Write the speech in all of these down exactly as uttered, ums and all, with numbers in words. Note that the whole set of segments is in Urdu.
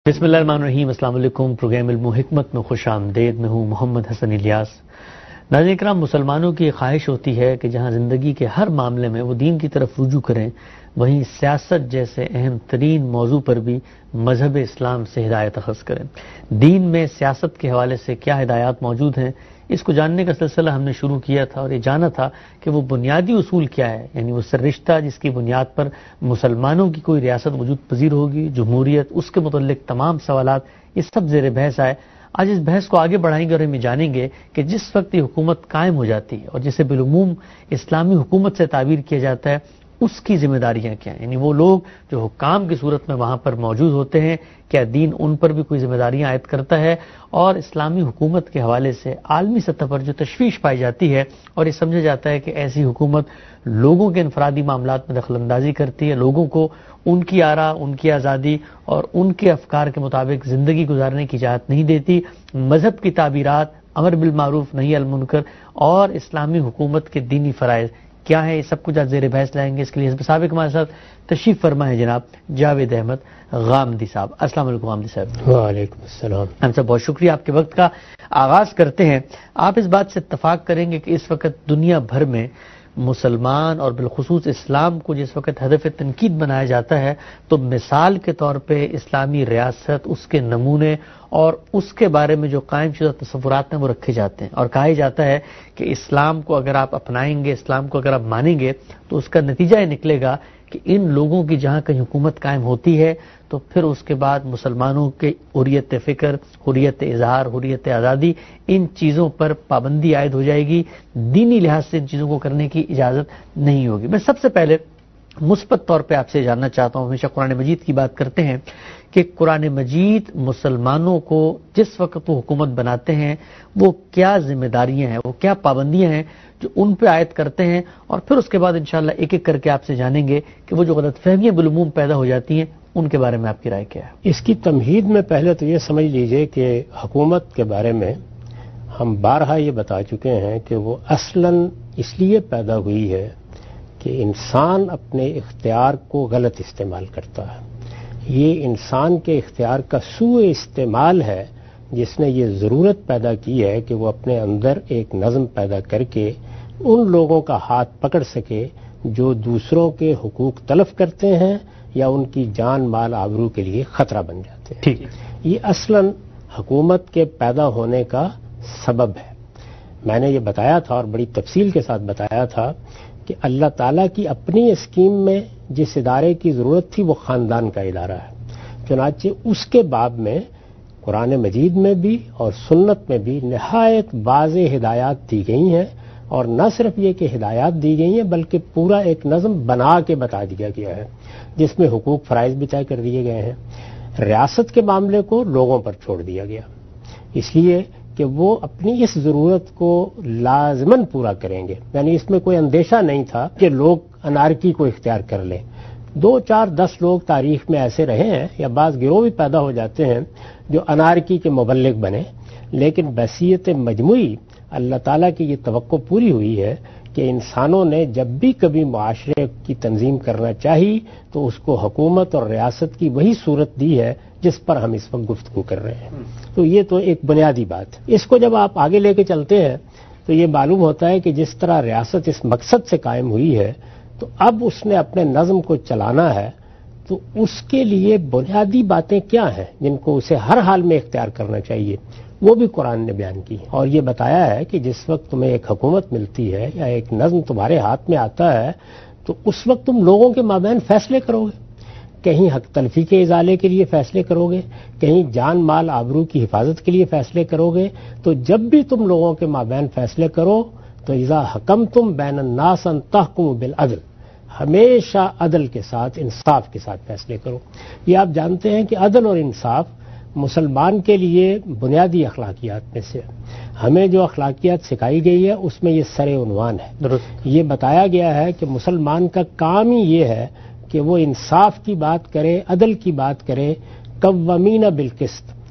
بسم اللہ الرحمن الرحیم۔ السلام علیکم۔ پروگرام علم و حکمت میں خوش آمدید۔ میں ہوں محمد حسن الیاس۔ ناظرین کرام، مسلمانوں کی خواہش ہوتی ہے کہ جہاں زندگی کے ہر معاملے میں وہ دین کی طرف رجوع کریں، وہیں سیاست جیسے اہم ترین موضوع پر بھی مذہب اسلام سے ہدایت اخذ کریں۔ دین میں سیاست کے حوالے سے کیا ہدایات موجود ہیں، اس کو جاننے کا سلسلہ ہم نے شروع کیا تھا اور یہ جانا تھا کہ وہ بنیادی اصول کیا ہے، یعنی وہ سررشتہ جس کی بنیاد پر مسلمانوں کی کوئی ریاست وجود پذیر ہوگی، جمہوریت، اس کے متعلق تمام سوالات، یہ سب زیر بحث آئے۔ آج اس بحث کو آگے بڑھائیں گے اور ہم یہ جانیں گے کہ جس وقت یہ حکومت قائم ہو جاتی ہے اور جسے بالعموم اسلامی حکومت سے تعبیر کیا جاتا ہے، اس کی ذمہ داریاں کیا ہیں، یعنی وہ لوگ جو حکام کی صورت میں وہاں پر موجود ہوتے ہیں، کیا دین ان پر بھی کوئی ذمہ داریاں عائد کرتا ہے، اور اسلامی حکومت کے حوالے سے عالمی سطح پر جو تشویش پائی جاتی ہے اور یہ سمجھا جاتا ہے کہ ایسی حکومت لوگوں کے انفرادی معاملات میں دخل اندازی کرتی ہے، لوگوں کو ان کی آراء، ان کی آزادی اور ان کے افکار کے مطابق زندگی گزارنے کی اجازت نہیں دیتی، مذہب کی تعبیرات، امر بالمعروف نہی عن المنکر اور اسلامی حکومت کے دینی فرائض کیا ہے، یہ سب کچھ آج زیر بحث لائیں گے۔ اس کے لیے حزب سابق ہمارے ساتھ تشریف فرما ہے جناب جاوید احمد غامدی صاحب۔ السلام علیکم غامدی صاحب۔ وعلیکم السلام۔ ہم سب بہت شکریہ آپ کے وقت کا۔ آغاز کرتے ہیں، آپ اس بات سے اتفاق کریں گے کہ اس وقت دنیا بھر میں مسلمان اور بالخصوص اسلام کو جس وقت ہدف تنقید بنایا جاتا ہے تو مثال کے طور پہ اسلامی ریاست، اس کے نمونے اور اس کے بارے میں جو قائم شدہ تصورات ہیں وہ رکھے جاتے ہیں، اور کہا ہی جاتا ہے کہ اسلام کو اگر آپ اپنائیں گے، اسلام کو اگر آپ مانیں گے تو اس کا نتیجہ یہ نکلے گا کہ ان لوگوں کی جہاں کہیں حکومت قائم ہوتی ہے تو پھر اس کے بعد مسلمانوں کے حریت فکر، حریت اظہار، حریت آزادی، ان چیزوں پر پابندی عائد ہو جائے گی، دینی لحاظ سے ان چیزوں کو کرنے کی اجازت نہیں ہوگی۔ میں سب سے پہلے مثبت طور پہ آپ سے جاننا چاہتا ہوں، ہمیشہ قرآن مجید کی بات کرتے ہیں کہ قرآن مجید مسلمانوں کو جس وقت وہ حکومت بناتے ہیں وہ کیا ذمہ داریاں ہیں، وہ کیا پابندیاں ہیں جو ان پہ عائد کرتے ہیں، اور پھر اس کے بعد انشاءاللہ ایک ایک کر کے آپ سے جانیں گے کہ وہ جو غلط فہمیاں بالعموم پیدا ہو جاتی ہیں ان کے بارے میں آپ کی رائے کیا ہے۔ اس کی تمہید میں پہلے تو یہ سمجھ لیجئے کہ حکومت کے بارے میں ہم بارہا یہ بتا چکے ہیں کہ وہ اصلاً اس لیے پیدا ہوئی ہے کہ انسان اپنے اختیار کو غلط استعمال کرتا ہے۔ یہ انسان کے اختیار کا سوء استعمال ہے جس نے یہ ضرورت پیدا کی ہے کہ وہ اپنے اندر ایک نظم پیدا کر کے ان لوگوں کا ہاتھ پکڑ سکے جو دوسروں کے حقوق تلف کرتے ہیں یا ان کی جان مال آبرو کے لیے خطرہ بن جاتے ہیں۔ ٹھیک، یہ اصلاً حکومت کے پیدا ہونے کا سبب ہے۔ میں نے یہ بتایا تھا اور بڑی تفصیل کے ساتھ بتایا تھا کہ اللہ تعالیٰ کی اپنی اسکیم میں جس ادارے کی ضرورت تھی وہ خاندان کا ادارہ ہے، چنانچہ اس کے باب میں قرآن مجید میں بھی اور سنت میں بھی نہایت واضح ہدایات دی گئی ہیں، اور نہ صرف یہ کہ ہدایات دی گئی ہیں بلکہ پورا ایک نظم بنا کے بتا دیا گیا ہے جس میں حقوق فرائض بھی طے کر دیے گئے ہیں۔ ریاست کے معاملے کو لوگوں پر چھوڑ دیا گیا اس لیے کہ وہ اپنی اس ضرورت کو لازماً پورا کریں گے، یعنی اس میں کوئی اندیشہ نہیں تھا کہ لوگ انارکی کو اختیار کر لیں۔ دو چار دس لوگ تاریخ میں ایسے رہے ہیں یا بعض گروہ بھی پیدا ہو جاتے ہیں جو انارکی کے مبلغ بنے، لیکن بحثیت مجموعی اللہ تعالیٰ کی یہ توقع پوری ہوئی ہے کہ انسانوں نے جب بھی کبھی معاشرے کی تنظیم کرنا چاہی تو اس کو حکومت اور ریاست کی وہی صورت دی ہے جس پر ہم اس وقت گفتگو کر رہے ہیں۔ تو یہ تو ایک بنیادی بات ہے۔ اس کو جب آپ آگے لے کے چلتے ہیں تو یہ معلوم ہوتا ہے کہ جس طرح ریاست اس مقصد سے قائم ہوئی ہے تو اب اس نے اپنے نظم کو چلانا ہے، تو اس کے لیے بنیادی باتیں کیا ہیں جن کو اسے ہر حال میں اختیار کرنا چاہیے، وہ بھی قرآن نے بیان کی اور یہ بتایا ہے کہ جس وقت تمہیں ایک حکومت ملتی ہے یا ایک نظم تمہارے ہاتھ میں آتا ہے تو اس وقت تم لوگوں کے مابین فیصلے کرو گے، کہیں حق تلفی کے ازالے کے لیے فیصلے کرو گے، کہیں جان مال آبرو کی حفاظت کے لیے فیصلے کرو گے۔ تو جب بھی تم لوگوں کے مابین فیصلے کرو تو اذا حکمتم بین الناس ان تحکموا بالعدل، ہمیشہ عدل کے ساتھ، انصاف کے ساتھ فیصلے کرو۔ یہ آپ جانتے ہیں کہ عدل اور انصاف مسلمان کے لیے بنیادی اخلاقیات میں سے ہمیں جو اخلاقیات سکھائی گئی ہے اس میں یہ سر عنوان ہے۔ درست، یہ بتایا گیا ہے کہ مسلمان کا کام ہی یہ ہے کہ وہ انصاف کی بات کرے، عدل کی بات کرے، قوامین بالقسط،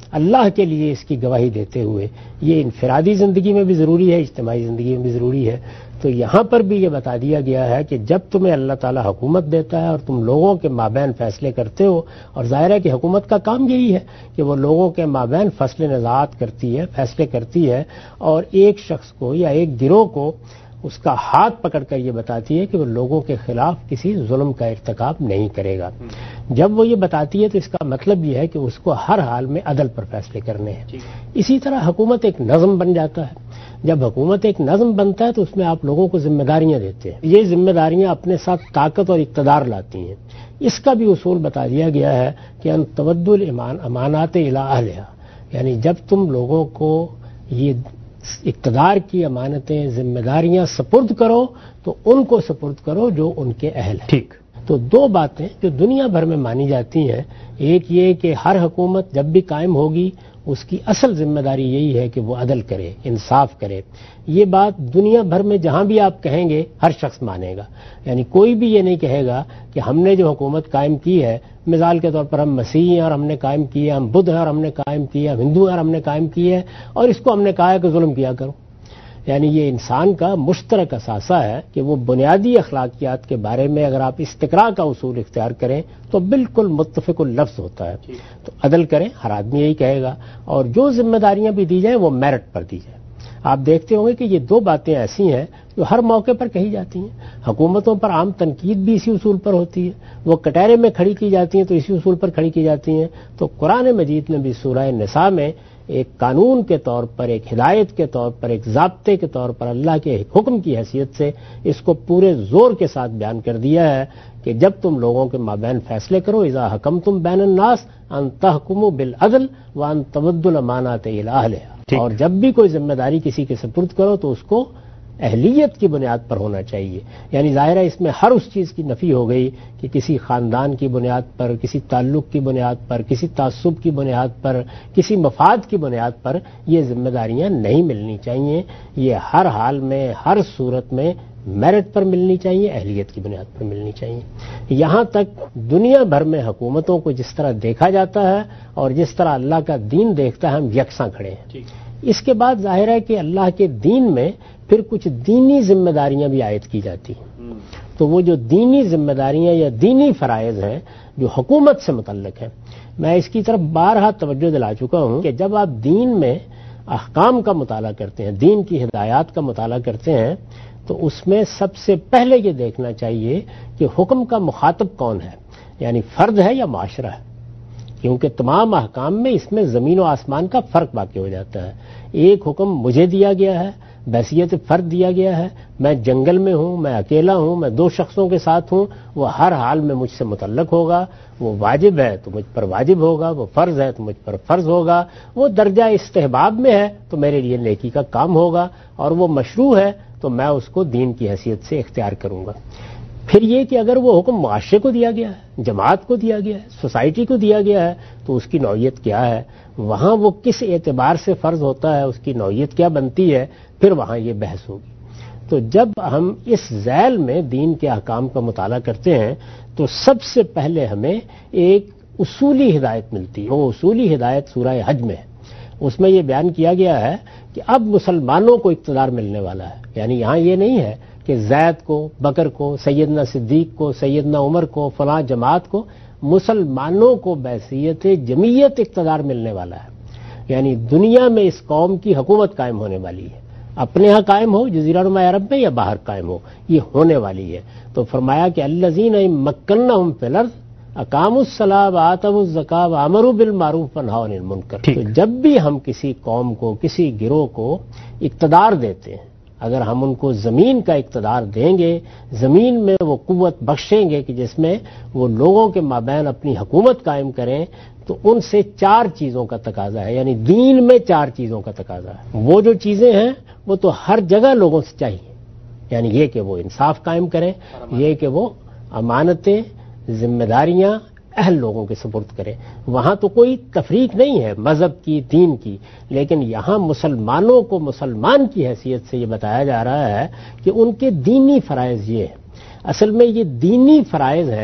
اللہ کے لیے اس کی گواہی دیتے ہوئے. یہ انفرادی زندگی میں بھی ضروری ہے، اجتماعی زندگی میں بھی ضروری ہے. تو یہاں پر بھی یہ بتا دیا گیا ہے کہ جب تمہیں اللہ تعالیٰ حکومت دیتا ہے اور تم لوگوں کے مابین فیصلے کرتے ہو، اور ظاہر ہے کہ حکومت کا کام یہی ہے کہ وہ لوگوں کے مابین فصل نزاعت کرتی ہے، فیصلے کرتی ہے، اور ایک شخص کو یا ایک گروہ کو اس کا ہاتھ پکڑ کر یہ بتاتی ہے کہ وہ لوگوں کے خلاف کسی ظلم کا ارتکاب نہیں کرے گا. جب وہ یہ بتاتی ہے تو اس کا مطلب یہ ہے کہ اس کو ہر حال میں عدل پر فیصلے کرنے ہیں. اسی طرح حکومت ایک نظم بن جاتا ہے. جب حکومت ایک نظم بنتا ہے تو اس میں آپ لوگوں کو ذمہ داریاں دیتے ہیں. یہ ذمہ داریاں اپنے ساتھ طاقت اور اقتدار لاتی ہیں. اس کا بھی اصول بتا دیا گیا ہے کہ ان تودوا الامانات الی اہلھا، یعنی جب تم لوگوں کو یہ اقتدار کی امانتیں، ذمہ داریاں سپرد کرو تو ان کو سپرد کرو جو ان کے اہل ہیں. ٹھیک. تو دو باتیں جو دنیا بھر میں مانی جاتی ہیں، ایک یہ کہ ہر حکومت جب بھی قائم ہوگی اس کی اصل ذمہ داری یہی ہے کہ وہ عدل کرے، انصاف کرے. یہ بات دنیا بھر میں جہاں بھی آپ کہیں گے ہر شخص مانے گا. یعنی کوئی بھی یہ نہیں کہے گا کہ ہم نے جو حکومت قائم کی ہے، مثال کے طور پر ہم مسیحی ہیں اور ہم نے قائم کی ہے، ہم بدھ ہیں اور ہم نے قائم کی ہے، ہم ہندو ہیں اور ہم نے قائم کی ہے، اور اس کو ہم نے کہا ہے کہ ظلم کیا کرو. یعنی یہ انسان کا مشترک اثاثہ ہے کہ وہ بنیادی اخلاقیات کے بارے میں اگر آپ استقراء کا اصول اختیار کریں تو بالکل متفق اللفظ ہوتا ہے. تو عدل کریں، ہر آدمی یہی کہے گا، اور جو ذمہ داریاں بھی دی جائیں وہ میرٹ پر دی جائیں. آپ دیکھتے ہوں گے کہ یہ دو باتیں ایسی ہیں جو ہر موقع پر کہی جاتی ہیں. حکومتوں پر عام تنقید بھی اسی اصول پر ہوتی ہے، وہ کٹہرے میں کھڑی کی جاتی ہیں تو اسی اصول پر کھڑی کی جاتی ہیں. تو قرآن مجید نے بھی سورہ نساء میں ایک قانون کے طور پر، ایک ہدایت کے طور پر، ایک ضابطے کے طور پر اللہ کے حکم کی حیثیت سے اس کو پورے زور کے ساتھ بیان کر دیا ہے کہ جب تم لوگوں کے مابین فیصلے کرو، اذا حکمتم بین الناس ان تحکموا بالعدل وان تودوا الامانات الی اہلھا. اور جب بھی کوئی ذمہ داری کسی کے سپرد کرو تو اس کو اہلیت کی بنیاد پر ہونا چاہیے. یعنی ظاہر ہے اس میں ہر اس چیز کی نفی ہو گئی کہ کسی خاندان کی بنیاد پر، کسی تعلق کی بنیاد پر، کسی تعصب کی بنیاد پر، کسی مفاد کی بنیاد پر یہ ذمہ داریاں نہیں ملنی چاہیے. یہ ہر حال میں، ہر صورت میں میرٹ پر ملنی چاہیے، اہلیت کی بنیاد پر ملنی چاہیے. یہاں تک دنیا بھر میں حکومتوں کو جس طرح دیکھا جاتا ہے اور جس طرح اللہ کا دین دیکھتا ہے ہم یکساں کھڑے ہیں. اس کے بعد ظاہر ہے کہ اللہ کے دین میں پھر کچھ دینی ذمہ داریاں بھی عائد کی جاتی ہیں. تو وہ جو دینی ذمہ داریاں یا دینی فرائض ہیں جو حکومت سے متعلق ہیں، میں اس کی طرف بارہا توجہ دلا چکا ہوں کہ جب آپ دین میں احکام کا مطالعہ کرتے ہیں، دین کی ہدایات کا مطالعہ کرتے ہیں، تو اس میں سب سے پہلے یہ دیکھنا چاہیے کہ حکم کا مخاطب کون ہے، یعنی فرد ہے یا معاشرہ ہے. کیونکہ تمام احکام میں اس میں زمین و آسمان کا فرق واقع ہو جاتا ہے. ایک حکم مجھے دیا گیا ہے، بحیثیت فرد دیا گیا ہے، میں جنگل میں ہوں، میں اکیلا ہوں، میں دو شخصوں کے ساتھ ہوں، وہ ہر حال میں مجھ سے متعلق ہوگا. وہ واجب ہے تو مجھ پر واجب ہوگا، وہ فرض ہے تو مجھ پر فرض ہوگا، وہ درجہ استحباب میں ہے تو میرے لیے نیکی کا کام ہوگا، اور وہ مشروع ہے تو میں اس کو دین کی حیثیت سے اختیار کروں گا. پھر یہ کہ اگر وہ حکم معاشرے کو دیا گیا ہے، جماعت کو دیا گیا ہے، سوسائٹی کو دیا گیا ہے، تو اس کی نوعیت کیا ہے، وہاں وہ کس اعتبار سے فرض ہوتا ہے، اس کی نوعیت کیا بنتی ہے، پھر وہاں یہ بحث ہوگی. تو جب ہم اس ذیل میں دین کے احکام کا مطالعہ کرتے ہیں تو سب سے پہلے ہمیں ایک اصولی ہدایت ملتی ہے. وہ اصولی ہدایت سورہ حج میں ہے. اس میں یہ بیان کیا گیا ہے کہ اب مسلمانوں کو اقتدار ملنے والا ہے. یعنی یہاں یہ نہیں ہے کہ زید کو، بکر کو، سیدنا صدیق کو، سیدنا عمر کو، فلاں جماعت کو، مسلمانوں کو بحیثیت جمعیت اقتدار ملنے والا ہے. یعنی دنیا میں اس قوم کی حکومت قائم ہونے والی ہے، اپنے ہاں قائم ہو، جزیرہ نما عرب میں یا باہر قائم ہو، یہ ہونے والی ہے. تو فرمایا کہ الذین مکنہم فی الارض اقاموا الصلاۃ وآتوا الزکاۃ وامروا بالمعروف ونہوا عن المنکر. تو جب بھی ہم کسی قوم کو، کسی گروہ کو اقتدار دیتے ہیں، اگر ہم ان کو زمین کا اقتدار دیں گے، زمین میں وہ قوت بخشیں گے کہ جس میں وہ لوگوں کے مابین اپنی حکومت قائم کریں، تو ان سے چار چیزوں کا تقاضا ہے. یعنی دین میں چار چیزوں کا تقاضا ہے. وہ جو چیزیں ہیں وہ تو ہر جگہ لوگوں سے چاہیے. یعنی یہ کہ وہ انصاف قائم کریں، یہ کہ وہ امانتیں، ذمہ داریاں اہل لوگوں کے سپرد کریں. وہاں تو کوئی تفریق نہیں ہے مذہب کی، دین کی، لیکن یہاں مسلمانوں کو مسلمان کی حیثیت سے یہ بتایا جا رہا ہے کہ ان کے دینی فرائض یہ ہیں. اصل میں یہ دینی فرائض ہیں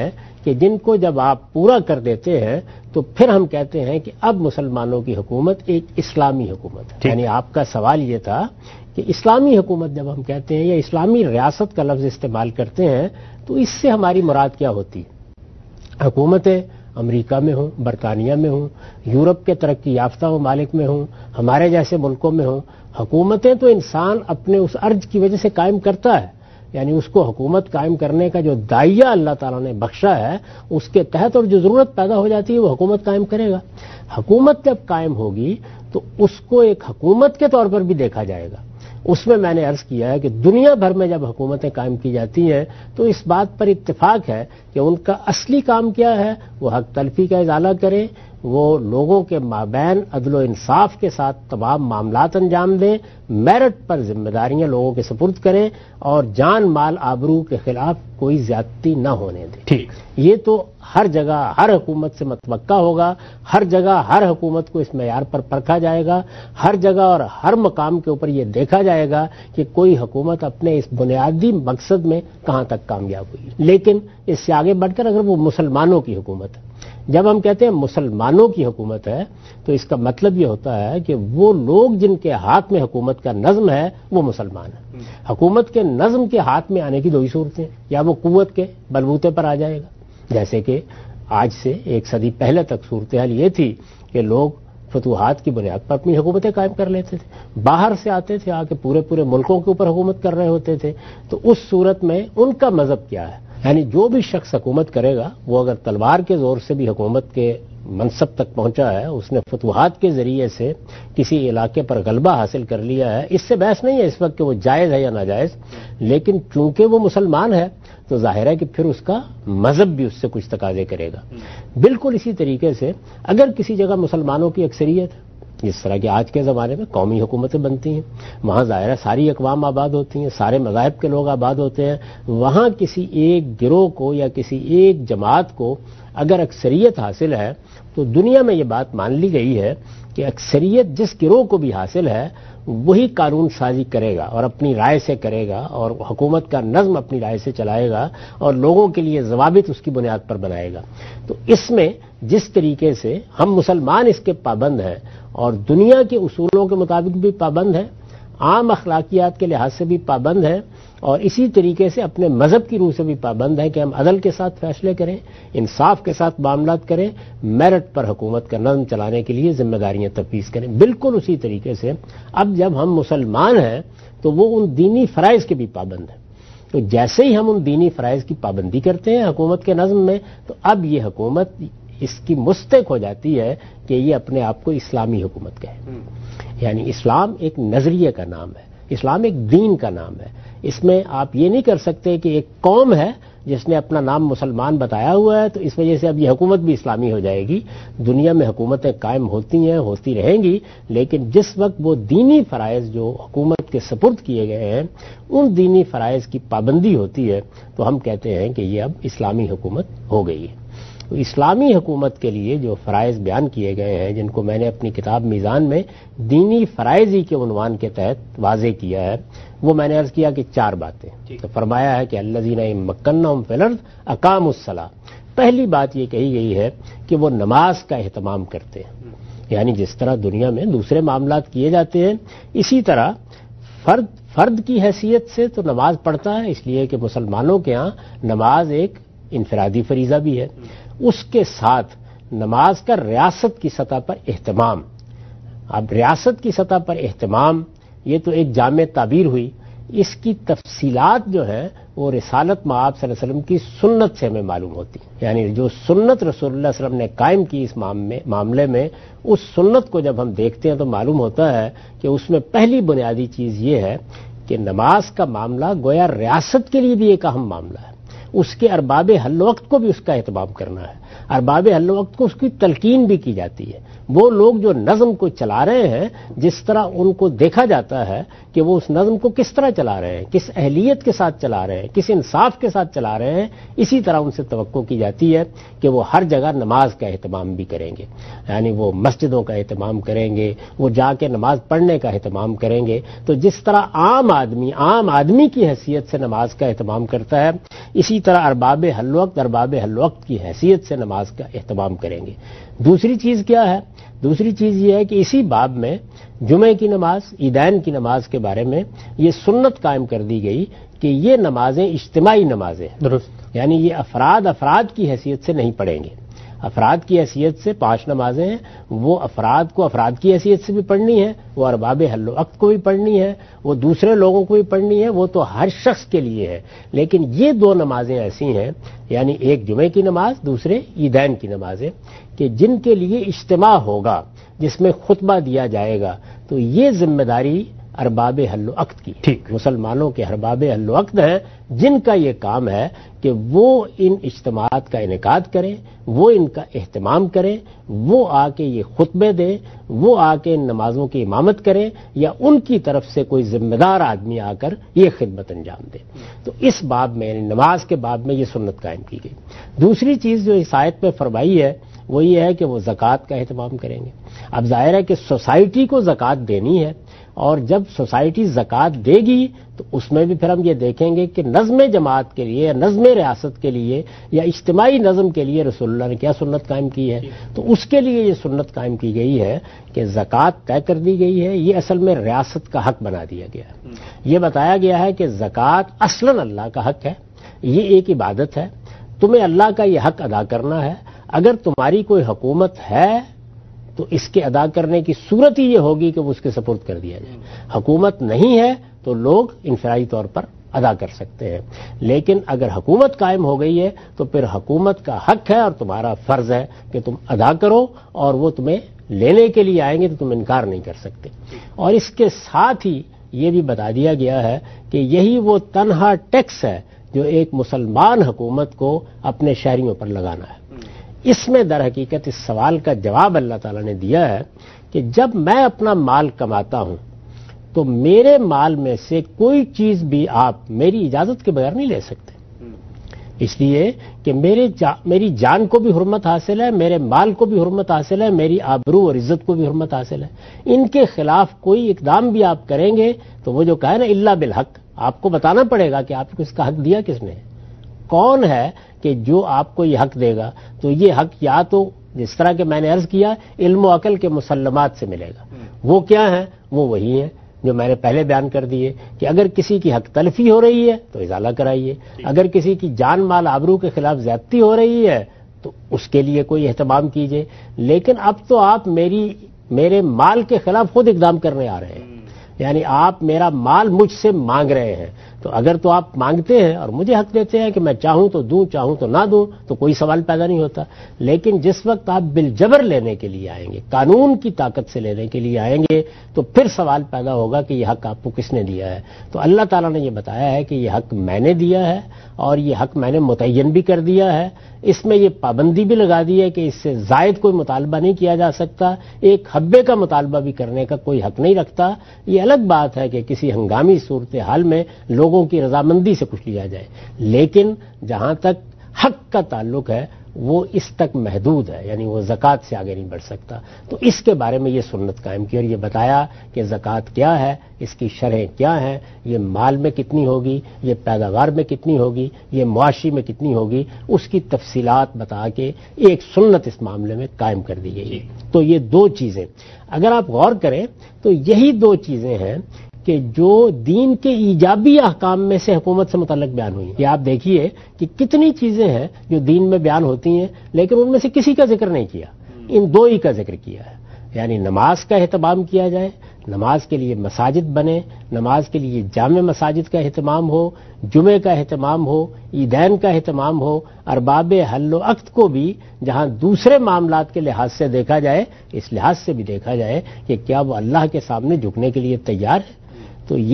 کہ جن کو جب آپ پورا کر دیتے ہیں تو پھر ہم کہتے ہیں کہ اب مسلمانوں کی حکومت ایک اسلامی حکومت ہے. یعنی آپ کا سوال یہ تھا کہ اسلامی حکومت جب ہم کہتے ہیں یا اسلامی ریاست کا لفظ استعمال کرتے ہیں تو اس سے ہماری مراد کیا ہوتی ہے؟ حکومتیں امریکہ میں ہوں، برطانیہ میں ہوں، یورپ کے ترقی یافتہ ممالک میں ہوں، ہمارے جیسے ملکوں میں ہوں، حکومتیں تو انسان اپنے اس عرض کی وجہ سے قائم کرتا ہے. یعنی اس کو حکومت قائم کرنے کا جو دائیہ اللہ تعالیٰ نے بخشا ہے اس کے تحت اور جو ضرورت پیدا ہو جاتی ہے وہ حکومت قائم کرے گا. حکومت جب قائم ہوگی تو اس کو ایک حکومت کے طور پر بھی دیکھا جائے گا. اس میں میں نے عرض کیا ہے کہ دنیا بھر میں جب حکومتیں قائم کی جاتی ہیں تو اس بات پر اتفاق ہے کہ ان کا اصلی کام کیا ہے؟ وہ حق تلفی کا ازالہ کریں، وہ لوگوں کے مابین عدل و انصاف کے ساتھ تمام معاملات انجام دیں، میرٹ پر ذمہ داریاں لوگوں کے سپرد کریں اور جان مال آبرو کے خلاف کوئی زیادتی نہ ہونے دیں. ٹھیک، یہ تو ہر جگہ ہر حکومت سے متوقع ہوگا. ہر جگہ ہر حکومت کو اس معیار پر پرکھا جائے گا. ہر جگہ اور ہر مقام کے اوپر یہ دیکھا جائے گا کہ کوئی حکومت اپنے اس بنیادی مقصد میں کہاں تک کامیاب ہوئی. لیکن اس سے آگے بڑھ کر اگر وہ مسلمانوں کی حکومت ہے، جب ہم کہتے ہیں مسلمانوں کی حکومت ہے تو اس کا مطلب یہ ہوتا ہے کہ وہ لوگ جن کے ہاتھ میں حکومت کا نظم ہے وہ مسلمان ہیں. حکومت کے نظم کے ہاتھ میں آنے کی دو ہی صورتیں، یا وہ قوت کے بلبوتے پر آ جائے گا، جیسے کہ آج سے ایک صدی پہلے تک صورتحال یہ تھی کہ لوگ فتوحات کی بنیاد پر اپنی حکومتیں قائم کر لیتے تھے، باہر سے آتے تھے، آ کے پورے پورے ملکوں کے اوپر حکومت کر رہے ہوتے تھے. تو اس صورت میں ان کا مذہب کیا ہے؟ یعنی جو بھی شخص حکومت کرے گا وہ اگر تلوار کے زور سے بھی حکومت کے منصب تک پہنچا ہے، اس نے فتوحات کے ذریعے سے کسی علاقے پر غلبہ حاصل کر لیا ہے، اس سے بحث نہیں ہے اس وقت کہ وہ جائز ہے یا ناجائز، لیکن چونکہ وہ مسلمان ہے تو ظاہر ہے کہ پھر اس کا مذہب بھی اس سے کچھ تقاضے کرے گا. بالکل اسی طریقے سے اگر کسی جگہ مسلمانوں کی اکثریت ہے، جس طرح کہ آج کے زمانے میں قومی حکومتیں بنتی ہیں، وہاں ظاہر ہے ساری اقوام آباد ہوتی ہیں، سارے مذاہب کے لوگ آباد ہوتے ہیں، وہاں کسی ایک گروہ کو یا کسی ایک جماعت کو اگر اکثریت حاصل ہے تو دنیا میں یہ بات مان لی گئی ہے کہ اکثریت جس گروہ کو بھی حاصل ہے وہی قانون سازی کرے گا اور اپنی رائے سے کرے گا اور حکومت کا نظم اپنی رائے سے چلائے گا اور لوگوں کے لیے ضوابط اس کی بنیاد پر بنائے گا. تو اس میں جس طریقے سے ہم مسلمان اس کے پابند ہیں اور دنیا کے اصولوں کے مطابق بھی پابند ہیں، عام اخلاقیات کے لحاظ سے بھی پابند ہیں اور اسی طریقے سے اپنے مذہب کی روح سے بھی پابند ہیں کہ ہم عدل کے ساتھ فیصلے کریں، انصاف کے ساتھ معاملات کریں، میرٹ پر حکومت کا نظم چلانے کے لیے ذمہ داریاں تفویض کریں. بالکل اسی طریقے سے اب جب ہم مسلمان ہیں تو وہ ان دینی فرائض کے بھی پابند ہیں. تو جیسے ہی ہم ان دینی فرائض کی پابندی کرتے ہیں حکومت کے نظم میں تو اب یہ حکومت اس کی مستحق ہو جاتی ہے کہ یہ اپنے آپ کو اسلامی حکومت کہے. یعنی اسلام ایک نظریے کا نام ہے، اسلام ایک دین کا نام ہے. اس میں آپ یہ نہیں کر سکتے کہ ایک قوم ہے جس نے اپنا نام مسلمان بتایا ہوا ہے تو اس وجہ سے اب یہ حکومت بھی اسلامی ہو جائے گی. دنیا میں حکومتیں قائم ہوتی ہیں، ہوتی رہیں گی، لیکن جس وقت وہ دینی فرائض جو حکومت کے سپرد کیے گئے ہیں ان دینی فرائض کی پابندی ہوتی ہے تو ہم کہتے ہیں کہ یہ اب اسلامی حکومت ہو گئی ہے. تو اسلامی حکومت کے لیے جو فرائض بیان کیے گئے ہیں جن کو میں نے اپنی کتاب میزان میں دینی فرائضی کے عنوان کے تحت واضح کیا ہے وہ میں نے عرض کیا کہ چار باتیں. تو فرمایا ہے کہ الذین مکنہم فی الارض اقاموا الصلاۃ. پہلی بات یہ کہی گئی ہے کہ وہ نماز کا اہتمام کرتے ہیں. یعنی جس طرح دنیا میں دوسرے معاملات کیے جاتے ہیں اسی طرح فرد فرد کی حیثیت سے تو نماز پڑھتا ہے، اس لیے کہ مسلمانوں کے ہاں نماز ایک انفرادی فریضہ بھی ہے. اس کے ساتھ نماز کا ریاست کی سطح پر اہتمام. اب ریاست کی سطح پر اہتمام یہ تو ایک جامع تعبیر ہوئی، اس کی تفصیلات جو ہے وہ رسالت مآب صلی اللہ علیہ وسلم کی سنت سے ہمیں معلوم ہوتی. یعنی جو سنت رسول اللہ صلی اللہ علیہ وسلم نے قائم کی اس معاملے میں، اس سنت کو جب ہم دیکھتے ہیں تو معلوم ہوتا ہے کہ اس میں پہلی بنیادی چیز یہ ہے کہ نماز کا معاملہ گویا ریاست کے لیے بھی ایک اہم معاملہ ہے. اس کے ارباب حل وقت کو بھی اس کا اہتمام کرنا ہے. ارباب حل وقت کو اس کی تلقین بھی کی جاتی ہے. وہ لوگ جو نظم کو چلا رہے ہیں جس طرح ان کو دیکھا جاتا ہے کہ وہ اس نظم کو کس طرح چلا رہے ہیں, کس اہلیت کے ساتھ چلا رہے ہیں, کس انصاف کے ساتھ چلا رہے ہیں, اسی طرح ان سے توقع کی جاتی ہے کہ وہ ہر جگہ نماز کا اہتمام بھی کریں گے. یعنی وہ مسجدوں کا اہتمام کریں گے, وہ جا کے نماز پڑھنے کا اہتمام کریں گے. تو جس طرح عام آدمی عام آدمی کی حیثیت سے نماز کا اہتمام کرتا ہے, اسی طرح ارباب حل وقت ارباب حل وقت کی حیثیت سے نماز کا اہتمام کریں گے. دوسری چیز کیا ہے؟ دوسری چیز یہ ہے کہ اسی باب میں جمعے کی نماز, عیدین کی نماز کے بارے میں یہ سنت قائم کر دی گئی کہ یہ نمازیں اجتماعی نمازیں ہیں. درست. یعنی یہ افراد افراد کی حیثیت سے نہیں پڑھیں گے. افراد کی حیثیت سے پانچ نمازیں ہیں, وہ افراد کو افراد کی حیثیت سے بھی پڑھنی ہے, وہ ارباب حل وقت کو بھی پڑھنی ہے, وہ دوسرے لوگوں کو بھی پڑھنی ہے, وہ تو ہر شخص کے لیے ہے. لیکن یہ دو نمازیں ایسی ہیں, یعنی ایک جمعے کی نماز, دوسرے عیدین کی نمازیں, کہ جن کے لیے اجتماع ہوگا, جس میں خطبہ دیا جائے گا, تو یہ ذمہ داری ارباب حل وقت کی. ٹھیک. مسلمانوں کے ارباب حل وقت ہیں جن کا یہ کام ہے کہ وہ ان اجتماعات کا انعقاد کریں, وہ ان کا اہتمام کریں, وہ آ کے یہ خطبے دیں, وہ آ کے ان نمازوں کی امامت کریں, یا ان کی طرف سے کوئی ذمہ دار آدمی آ کر یہ خدمت انجام دے. تو اس باب میں, یعنی نماز کے باب میں یہ سنت قائم کی گئی. دوسری چیز جو اس آیت میں فرمائی ہے وہ یہ ہے کہ وہ زکوٰۃ کا اہتمام کریں گے. اب ظاہر ہے کہ سوسائٹی کو زکوٰۃ دینی ہے, اور جب سوسائٹی زکوٰۃ دے گی تو اس میں بھی پھر ہم یہ دیکھیں گے کہ نظم جماعت کے لیے, یا نظم ریاست کے لیے, یا اجتماعی نظم کے لیے رسول اللہ نے کیا سنت قائم کی ہے. تو اس کے لیے یہ سنت قائم کی گئی ہے کہ زکوٰۃ طے کر دی گئی ہے. یہ اصل میں ریاست کا حق بنا دیا گیا ہے. یہ بتایا گیا ہے کہ زکوٰۃ اصلاً اللہ کا حق ہے, یہ ایک عبادت ہے, تمہیں اللہ کا یہ حق ادا کرنا ہے. اگر تمہاری کوئی حکومت ہے تو اس کے ادا کرنے کی صورت ہی یہ ہوگی کہ وہ اس کے سپرد کر دیا جائے. حکومت نہیں ہے تو لوگ انفرادی طور پر ادا کر سکتے ہیں, لیکن اگر حکومت قائم ہو گئی ہے تو پھر حکومت کا حق ہے اور تمہارا فرض ہے کہ تم ادا کرو, اور وہ تمہیں لینے کے لیے آئیں گے تو تم انکار نہیں کر سکتے. اور اس کے ساتھ ہی یہ بھی بتا دیا گیا ہے کہ یہی وہ تنہا ٹیکس ہے جو ایک مسلمان حکومت کو اپنے شہریوں پر لگانا ہے. اس میں در حقیقت اس سوال کا جواب اللہ تعالیٰ نے دیا ہے کہ جب میں اپنا مال کماتا ہوں تو میرے مال میں سے کوئی چیز بھی آپ میری اجازت کے بغیر نہیں لے سکتے, اس لیے کہ میرے جا, میری جان کو بھی حرمت حاصل ہے, میرے مال کو بھی حرمت حاصل ہے, میری آبرو اور عزت کو بھی حرمت حاصل ہے. ان کے خلاف کوئی اقدام بھی آپ کریں گے تو وہ جو کہا نا الا بالحق, آپ کو بتانا پڑے گا کہ آپ کو اس کا حق دیا کس نے, کون ہے کہ جو آپ کو یہ حق دے گا. تو یہ حق یا تو جس طرح کہ میں نے عرض کیا علم و عقل کے مسلمات سے ملے گا. وہ کیا ہیں؟ وہ وہی ہیں جو میں نے پہلے بیان کر دیے کہ اگر کسی کی حق تلفی ہو رہی ہے تو ازالہ کرائیے, اگر کسی کی جان مال آبرو کے خلاف زیادتی ہو رہی ہے تو اس کے لیے کوئی اہتمام کیجیے. لیکن اب تو آپ میری میرے مال کے خلاف خود اقدام کرنے آ رہے ہیں, یعنی آپ میرا مال مجھ سے مانگ رہے ہیں. تو اگر تو آپ مانگتے ہیں اور مجھے حق دیتے ہیں کہ میں چاہوں تو دوں, چاہوں تو نہ دوں, تو کوئی سوال پیدا نہیں ہوتا. لیکن جس وقت آپ بالجبر لینے کے لیے آئیں گے, قانون کی طاقت سے لینے کے لیے آئیں گے, تو پھر سوال پیدا ہوگا کہ یہ حق آپ کو کس نے دیا ہے. تو اللہ تعالیٰ نے یہ بتایا ہے کہ یہ حق میں نے دیا ہے, اور یہ حق میں نے متعین بھی کر دیا ہے. اس میں یہ پابندی بھی لگا دی ہے کہ اس سے زائد کوئی مطالبہ نہیں کیا جا سکتا, ایک حبے کا مطالبہ بھی کرنے کا کوئی حق نہیں رکھتا. یہ الگ بات ہے کہ کسی ہنگامی صورتحال میں لوگوں کی رضامندی سے کچھ لیا جائے, لیکن جہاں تک حق کا تعلق ہے وہ اس تک محدود ہے, یعنی وہ زکوٰۃ سے آگے نہیں بڑھ سکتا. تو اس کے بارے میں یہ سنت قائم کی اور یہ بتایا کہ زکوٰۃ کیا ہے, اس کی شرحیں کیا ہیں, یہ مال میں کتنی ہوگی, یہ پیداوار میں کتنی ہوگی, یہ معاشی میں کتنی ہوگی, اس کی تفصیلات بتا کے ایک سنت اس معاملے میں قائم کر دی گئی. تو یہ دو چیزیں اگر آپ غور کریں تو یہی دو چیزیں ہیں کہ جو دین کے ایجابی احکام میں سے حکومت سے متعلق بیان ہوئی ہیں. یہ آپ دیکھیے کہ کتنی چیزیں ہیں جو دین میں بیان ہوتی ہیں لیکن ان میں سے کسی کا ذکر نہیں کیا, ان دو ہی کا ذکر کیا ہے. یعنی نماز کا اہتمام کیا جائے, نماز کے لیے مساجد بنے, نماز کے لیے جامع مساجد کا اہتمام ہو, جمعے کا اہتمام ہو, عیدین کا اہتمام ہو, ارباب حل و عقد کو بھی جہاں دوسرے معاملات کے لحاظ سے دیکھا جائے اس لحاظ سے بھی دیکھا جائے کہ کیا وہ اللہ کے سامنے جھکنے کے لیے تیار ہے. تو یہ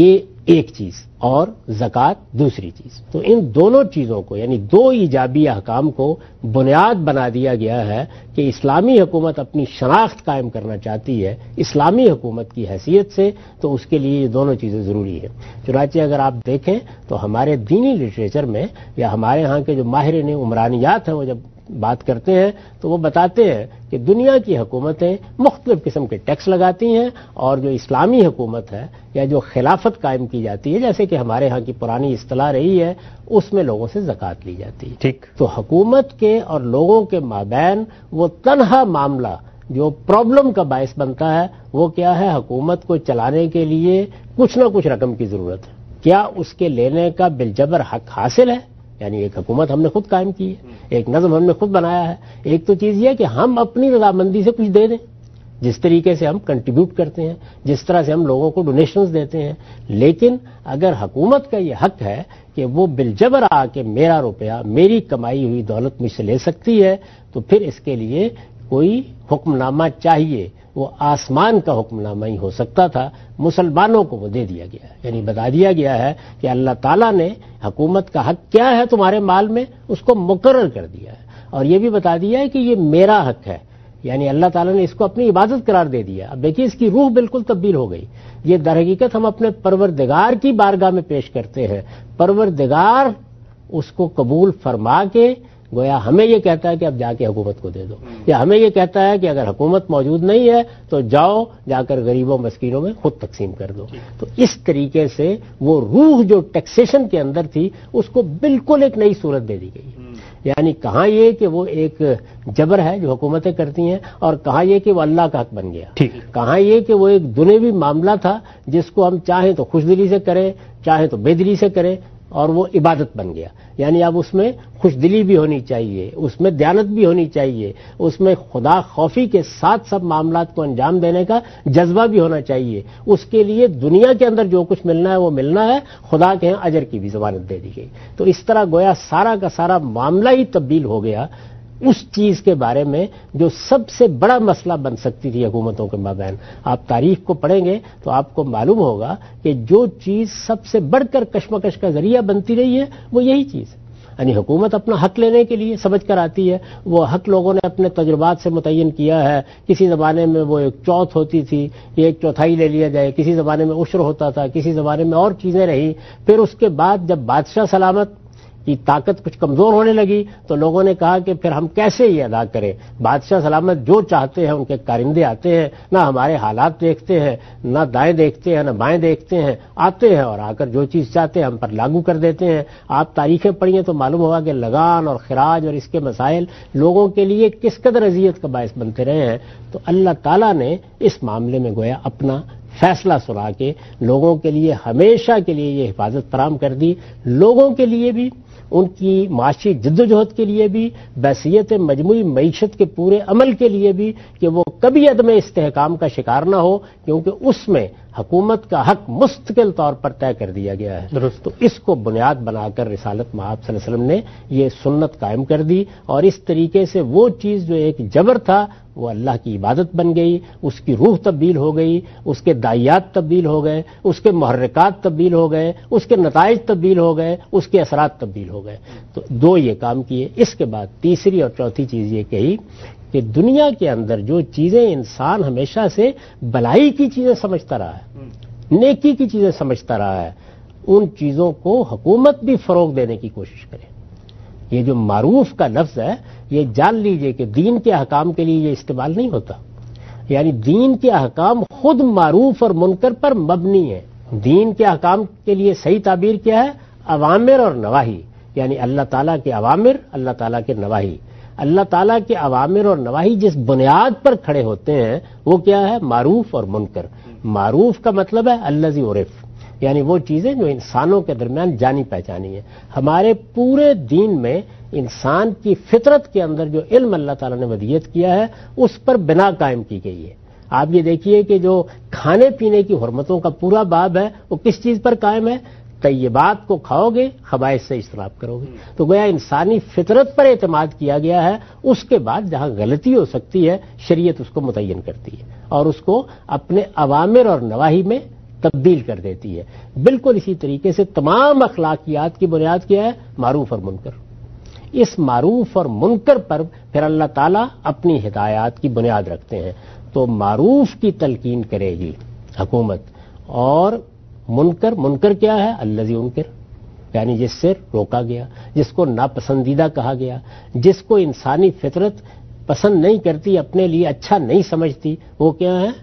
ایک چیز اور زکوٰۃ دوسری چیز. تو ان دونوں چیزوں کو یعنی دو ایجابی احکام کو بنیاد بنا دیا گیا ہے کہ اسلامی حکومت اپنی شناخت قائم کرنا چاہتی ہے اسلامی حکومت کی حیثیت سے، تو اس کے لیے یہ دونوں چیزیں ضروری ہیں. چنانچہ اگر آپ دیکھیں تو ہمارے دینی لٹریچر میں یا ہمارے ہاں کے جو ماہرین عمرانیات ہیں وہ جب بات کرتے ہیں تو وہ بتاتے ہیں کہ دنیا کی حکومتیں مختلف قسم کے ٹیکس لگاتی ہیں، اور جو اسلامی حکومت ہے یا جو خلافت قائم کی جاتی ہے، جیسے کہ ہمارے ہاں کی پرانی اصطلاح رہی ہے، اس میں لوگوں سے زکوٰۃ لی جاتی ہے. ٹھیک. تو حکومت کے اور لوگوں کے مابین وہ تنہا معاملہ جو پرابلم کا باعث بنتا ہے وہ کیا ہے؟ حکومت کو چلانے کے لیے کچھ نہ کچھ رقم کی ضرورت ہے. کیا اس کے لینے کا بالجبر حق حاصل ہے؟ یعنی ایک حکومت ہم نے خود قائم کی ہے، ایک نظم ہم نے خود بنایا ہے. ایک تو چیز یہ ہے کہ ہم اپنی رضامندی سے کچھ دے دیں، جس طریقے سے ہم کنٹریبیوٹ کرتے ہیں، جس طرح سے ہم لوگوں کو ڈونیشنز دیتے ہیں. لیکن اگر حکومت کا یہ حق ہے کہ وہ بالجبر آ کے میرا روپیہ، میری کمائی ہوئی دولت مجھ سے لے سکتی ہے، تو پھر اس کے لیے کوئی حکم نامہ چاہیے. وہ آسمان کا حکم نامہ ہی ہو سکتا تھا، مسلمانوں کو وہ دے دیا گیا ہے. یعنی بتا دیا گیا ہے کہ اللہ تعالیٰ نے حکومت کا حق کیا ہے تمہارے مال میں، اس کو مقرر کر دیا ہے. اور یہ بھی بتا دیا ہے کہ یہ میرا حق ہے، یعنی اللہ تعالیٰ نے اس کو اپنی عبادت قرار دے دیا. اب دیکھیے اس کی روح بالکل تبدیل ہو گئی. یہ در حقیقت ہم اپنے پروردگار کی بارگاہ میں پیش کرتے ہیں. پروردگار اس کو قبول فرما کے گویا ہمیں یہ کہتا ہے کہ اب جا کے حکومت کو دے دو، یا ہمیں یہ کہتا ہے کہ اگر حکومت موجود نہیں ہے تو جاؤ جا کر غریبوں مسکینوں میں خود تقسیم کر دو. تو اس طریقے سے وہ روح جو ٹیکسیشن کے اندر تھی اس کو بالکل ایک نئی صورت دے دی گئی. یعنی کہاں یہ کہ وہ ایک جبر ہے جو حکومتیں کرتی ہیں، اور کہاں یہ کہ وہ اللہ کا حق بن گیا. کہاں یہ کہ وہ ایک دنیوی معاملہ تھا جس کو ہم چاہیں تو خوش دلی سے کریں، چاہیں تو بے دلی سے کریں، اور وہ عبادت بن گیا. یعنی اب اس میں خوش دلی بھی ہونی چاہیے، اس میں دیانت بھی ہونی چاہیے، اس میں خدا خوفی کے ساتھ سب معاملات کو انجام دینے کا جذبہ بھی ہونا چاہیے. اس کے لیے دنیا کے اندر جو کچھ ملنا ہے وہ ملنا ہے، خدا کے ہاں اجر کی بھی ضمانت دے دی گئی. تو اس طرح گویا سارا کا سارا معاملہ ہی تبدیل ہو گیا اس چیز کے بارے میں جو سب سے بڑا مسئلہ بن سکتی تھی حکومتوں کے مابین. آپ تاریخ کو پڑھیں گے تو آپ کو معلوم ہوگا کہ جو چیز سب سے بڑھ کر کشمکش کا ذریعہ بنتی رہی ہے وہ یہی چیز ہے. یعنی حکومت اپنا حق لینے کے لیے سمجھ کر آتی ہے، وہ حق لوگوں نے اپنے تجربات سے متعین کیا ہے. کسی زمانے میں وہ ایک چوتھ ہوتی تھی، یہ ایک چوتھائی لے لیا جائے، کسی زمانے میں عشر ہوتا تھا، کسی زمانے میں اور چیزیں رہیں. پھر اس کے بعد جب بادشاہ سلامت کی طاقت کچھ کمزور ہونے لگی تو لوگوں نے کہا کہ پھر ہم کیسے یہ ادا کریں. بادشاہ سلامت جو چاہتے ہیں ان کے کارندے آتے ہیں، نہ ہمارے حالات دیکھتے ہیں، نہ دائیں دیکھتے ہیں، نہ بائیں دیکھتے ہیں، آتے ہیں اور آ کر جو چیز چاہتے ہیں ہم پر لاگو کر دیتے ہیں. آپ تاریخیں پڑھیے تو معلوم ہوگا کہ لگان اور خراج اور اس کے مسائل لوگوں کے لیے کس قدر اذیت کا باعث بنتے رہے ہیں. تو اللہ تعالیٰ نے اس معاملے میں گویا اپنا فیصلہ سنا کے لوگوں کے لیے ہمیشہ کے لیے یہ حفاظت فراہم کر دی. لوگوں کے لیے بھی، ان کی معاشی جدوجہد کے لیے بھی، بحیثیت مجموعی معیشت کے پورے عمل کے لیے بھی، کہ وہ کبھی عدم استحکام کا شکار نہ ہو، کیونکہ اس میں حکومت کا حق مستقل طور پر طے کر دیا گیا ہے. درست. تو اس کو بنیاد بنا کر رسالت مآب صلی اللہ علیہ وسلم نے یہ سنت قائم کر دی، اور اس طریقے سے وہ چیز جو ایک جبر تھا وہ اللہ کی عبادت بن گئی. اس کی روح تبدیل ہو گئی، اس کے داعیات تبدیل ہو گئے، اس کے محرکات تبدیل ہو گئے، اس کے نتائج تبدیل ہو گئے، اس کے اثرات تبدیل ہو گئے. تو دو یہ کام کیے. اس کے بعد تیسری اور چوتھی چیز یہ کہی کہ دنیا کے اندر جو چیزیں انسان ہمیشہ سے بلائی کی چیزیں سمجھتا رہا ہے، نیکی کی چیزیں سمجھتا رہا ہے، ان چیزوں کو حکومت بھی فروغ دینے کی کوشش کرے. یہ جو معروف کا لفظ ہے یہ جان لیجئے کہ دین کے احکام کے لیے یہ استعمال نہیں ہوتا. یعنی دین کے احکام خود معروف اور منکر پر مبنی ہے. دین کے احکام کے لیے صحیح تعبیر کیا ہے؟ اوامر اور نواہی. یعنی اللہ تعالیٰ کے اوامر، اللہ تعالیٰ کے نواہی. اللہ تعالیٰ کے اوامر اور نواہی جس بنیاد پر کھڑے ہوتے ہیں وہ کیا ہے؟ معروف اور منکر. معروف کا مطلب ہے الذی عرف، یعنی وہ چیزیں جو انسانوں کے درمیان جانی پہچانی ہیں. ہمارے پورے دین میں انسان کی فطرت کے اندر جو علم اللہ تعالیٰ نے ودیت کیا ہے اس پر بنا قائم کی گئی ہے. آپ یہ دیکھیے کہ جو کھانے پینے کی حرمتوں کا پورا باب ہے وہ کس چیز پر قائم ہے؟ طیبات کو کھاؤ گے، خبائث سے اجتناب کرو گے. تو گویا انسانی فطرت پر اعتماد کیا گیا ہے. اس کے بعد جہاں غلطی ہو سکتی ہے شریعت اس کو متعین کرتی ہے اور اس کو اپنے اوامر اور نواہی میں تبدیل کر دیتی ہے۔ بالکل اسی طریقے سے تمام اخلاقیات کی بنیاد کیا ہے؟ معروف اور منکر۔ اس معروف اور منکر پر پھر اللہ تعالیٰ اپنی ہدایات کی بنیاد رکھتے ہیں۔ تو معروف کی تلقین کرے گی حکومت، اور منکر منکر کیا ہے؟ الذی انکر، یعنی جس سے روکا گیا، جس کو ناپسندیدہ کہا گیا، جس کو انسانی فطرت پسند نہیں کرتی، اپنے لیے اچھا نہیں سمجھتی، وہ کیا ہے؟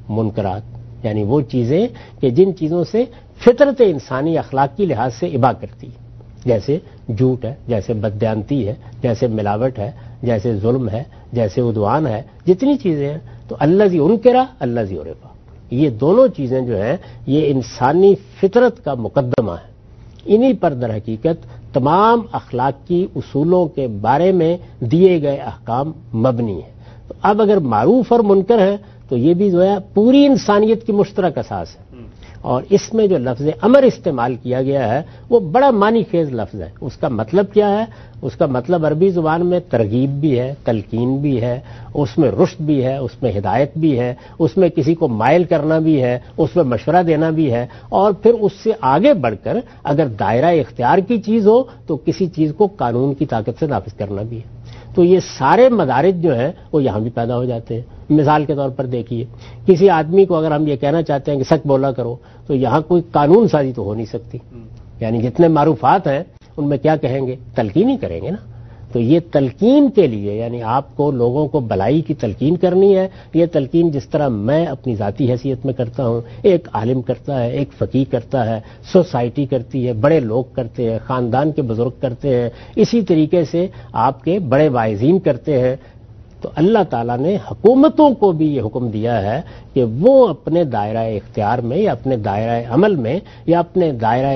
منکرات، یعنی وہ چیزیں کہ جن چیزوں سے فطرت انسانی اخلاقی لحاظ سے ابا کرتی ہے، جیسے جھوٹ ہے، جیسے بددیانتی ہے، جیسے ملاوٹ ہے، جیسے ظلم ہے، جیسے عدوان ہے، جتنی چیزیں ہیں۔ تو الذی انکرا الذی عرفا، یہ دونوں چیزیں جو ہیں یہ انسانی فطرت کا مقدمہ ہے، انہی پر در حقیقت تمام اخلاقی اصولوں کے بارے میں دیے گئے احکام مبنی ہیں۔ تو اب اگر معروف اور منکر ہے تو یہ بھی جو ہے پوری انسانیت کی مشترک اساس ہے، اور اس میں جو لفظ امر استعمال کیا گیا ہے وہ بڑا معنی خیز لفظ ہے۔ اس کا مطلب کیا ہے؟ اس کا مطلب عربی زبان میں ترغیب بھی ہے، تلقین بھی ہے، اس میں رشد بھی ہے، اس میں ہدایت بھی ہے، اس میں کسی کو مائل کرنا بھی ہے، اس میں مشورہ دینا بھی ہے، اور پھر اس سے آگے بڑھ کر اگر دائرہ اختیار کی چیز ہو تو کسی چیز کو قانون کی طاقت سے نافذ کرنا بھی ہے۔ تو یہ سارے مدارج جو ہیں وہ یہاں بھی پیدا ہو جاتے ہیں۔ مثال کے طور پر دیکھیے، کسی آدمی کو اگر ہم یہ کہنا چاہتے ہیں کہ سچ بولا کرو، تو یہاں کوئی قانون سازی تو ہو نہیں سکتی، یعنی جتنے معروفات ہیں ان میں کیا کہیں گے؟ تلقین ہی کریں گے نا۔ تو یہ تلقین کے لیے یعنی آپ کو لوگوں کو بھلائی کی تلقین کرنی ہے۔ یہ تلقین جس طرح میں اپنی ذاتی حیثیت میں کرتا ہوں، ایک عالم کرتا ہے، ایک فقیہ کرتا ہے، سوسائٹی کرتی ہے، بڑے لوگ کرتے ہیں، خاندان کے بزرگ کرتے ہیں، اسی طریقے سے آپ کے بڑے واعظین کرتے ہیں۔ تو اللہ تعالیٰ نے حکومتوں کو بھی یہ حکم دیا ہے کہ وہ اپنے دائرہ اختیار میں یا اپنے دائرہ عمل میں یا اپنے دائرہ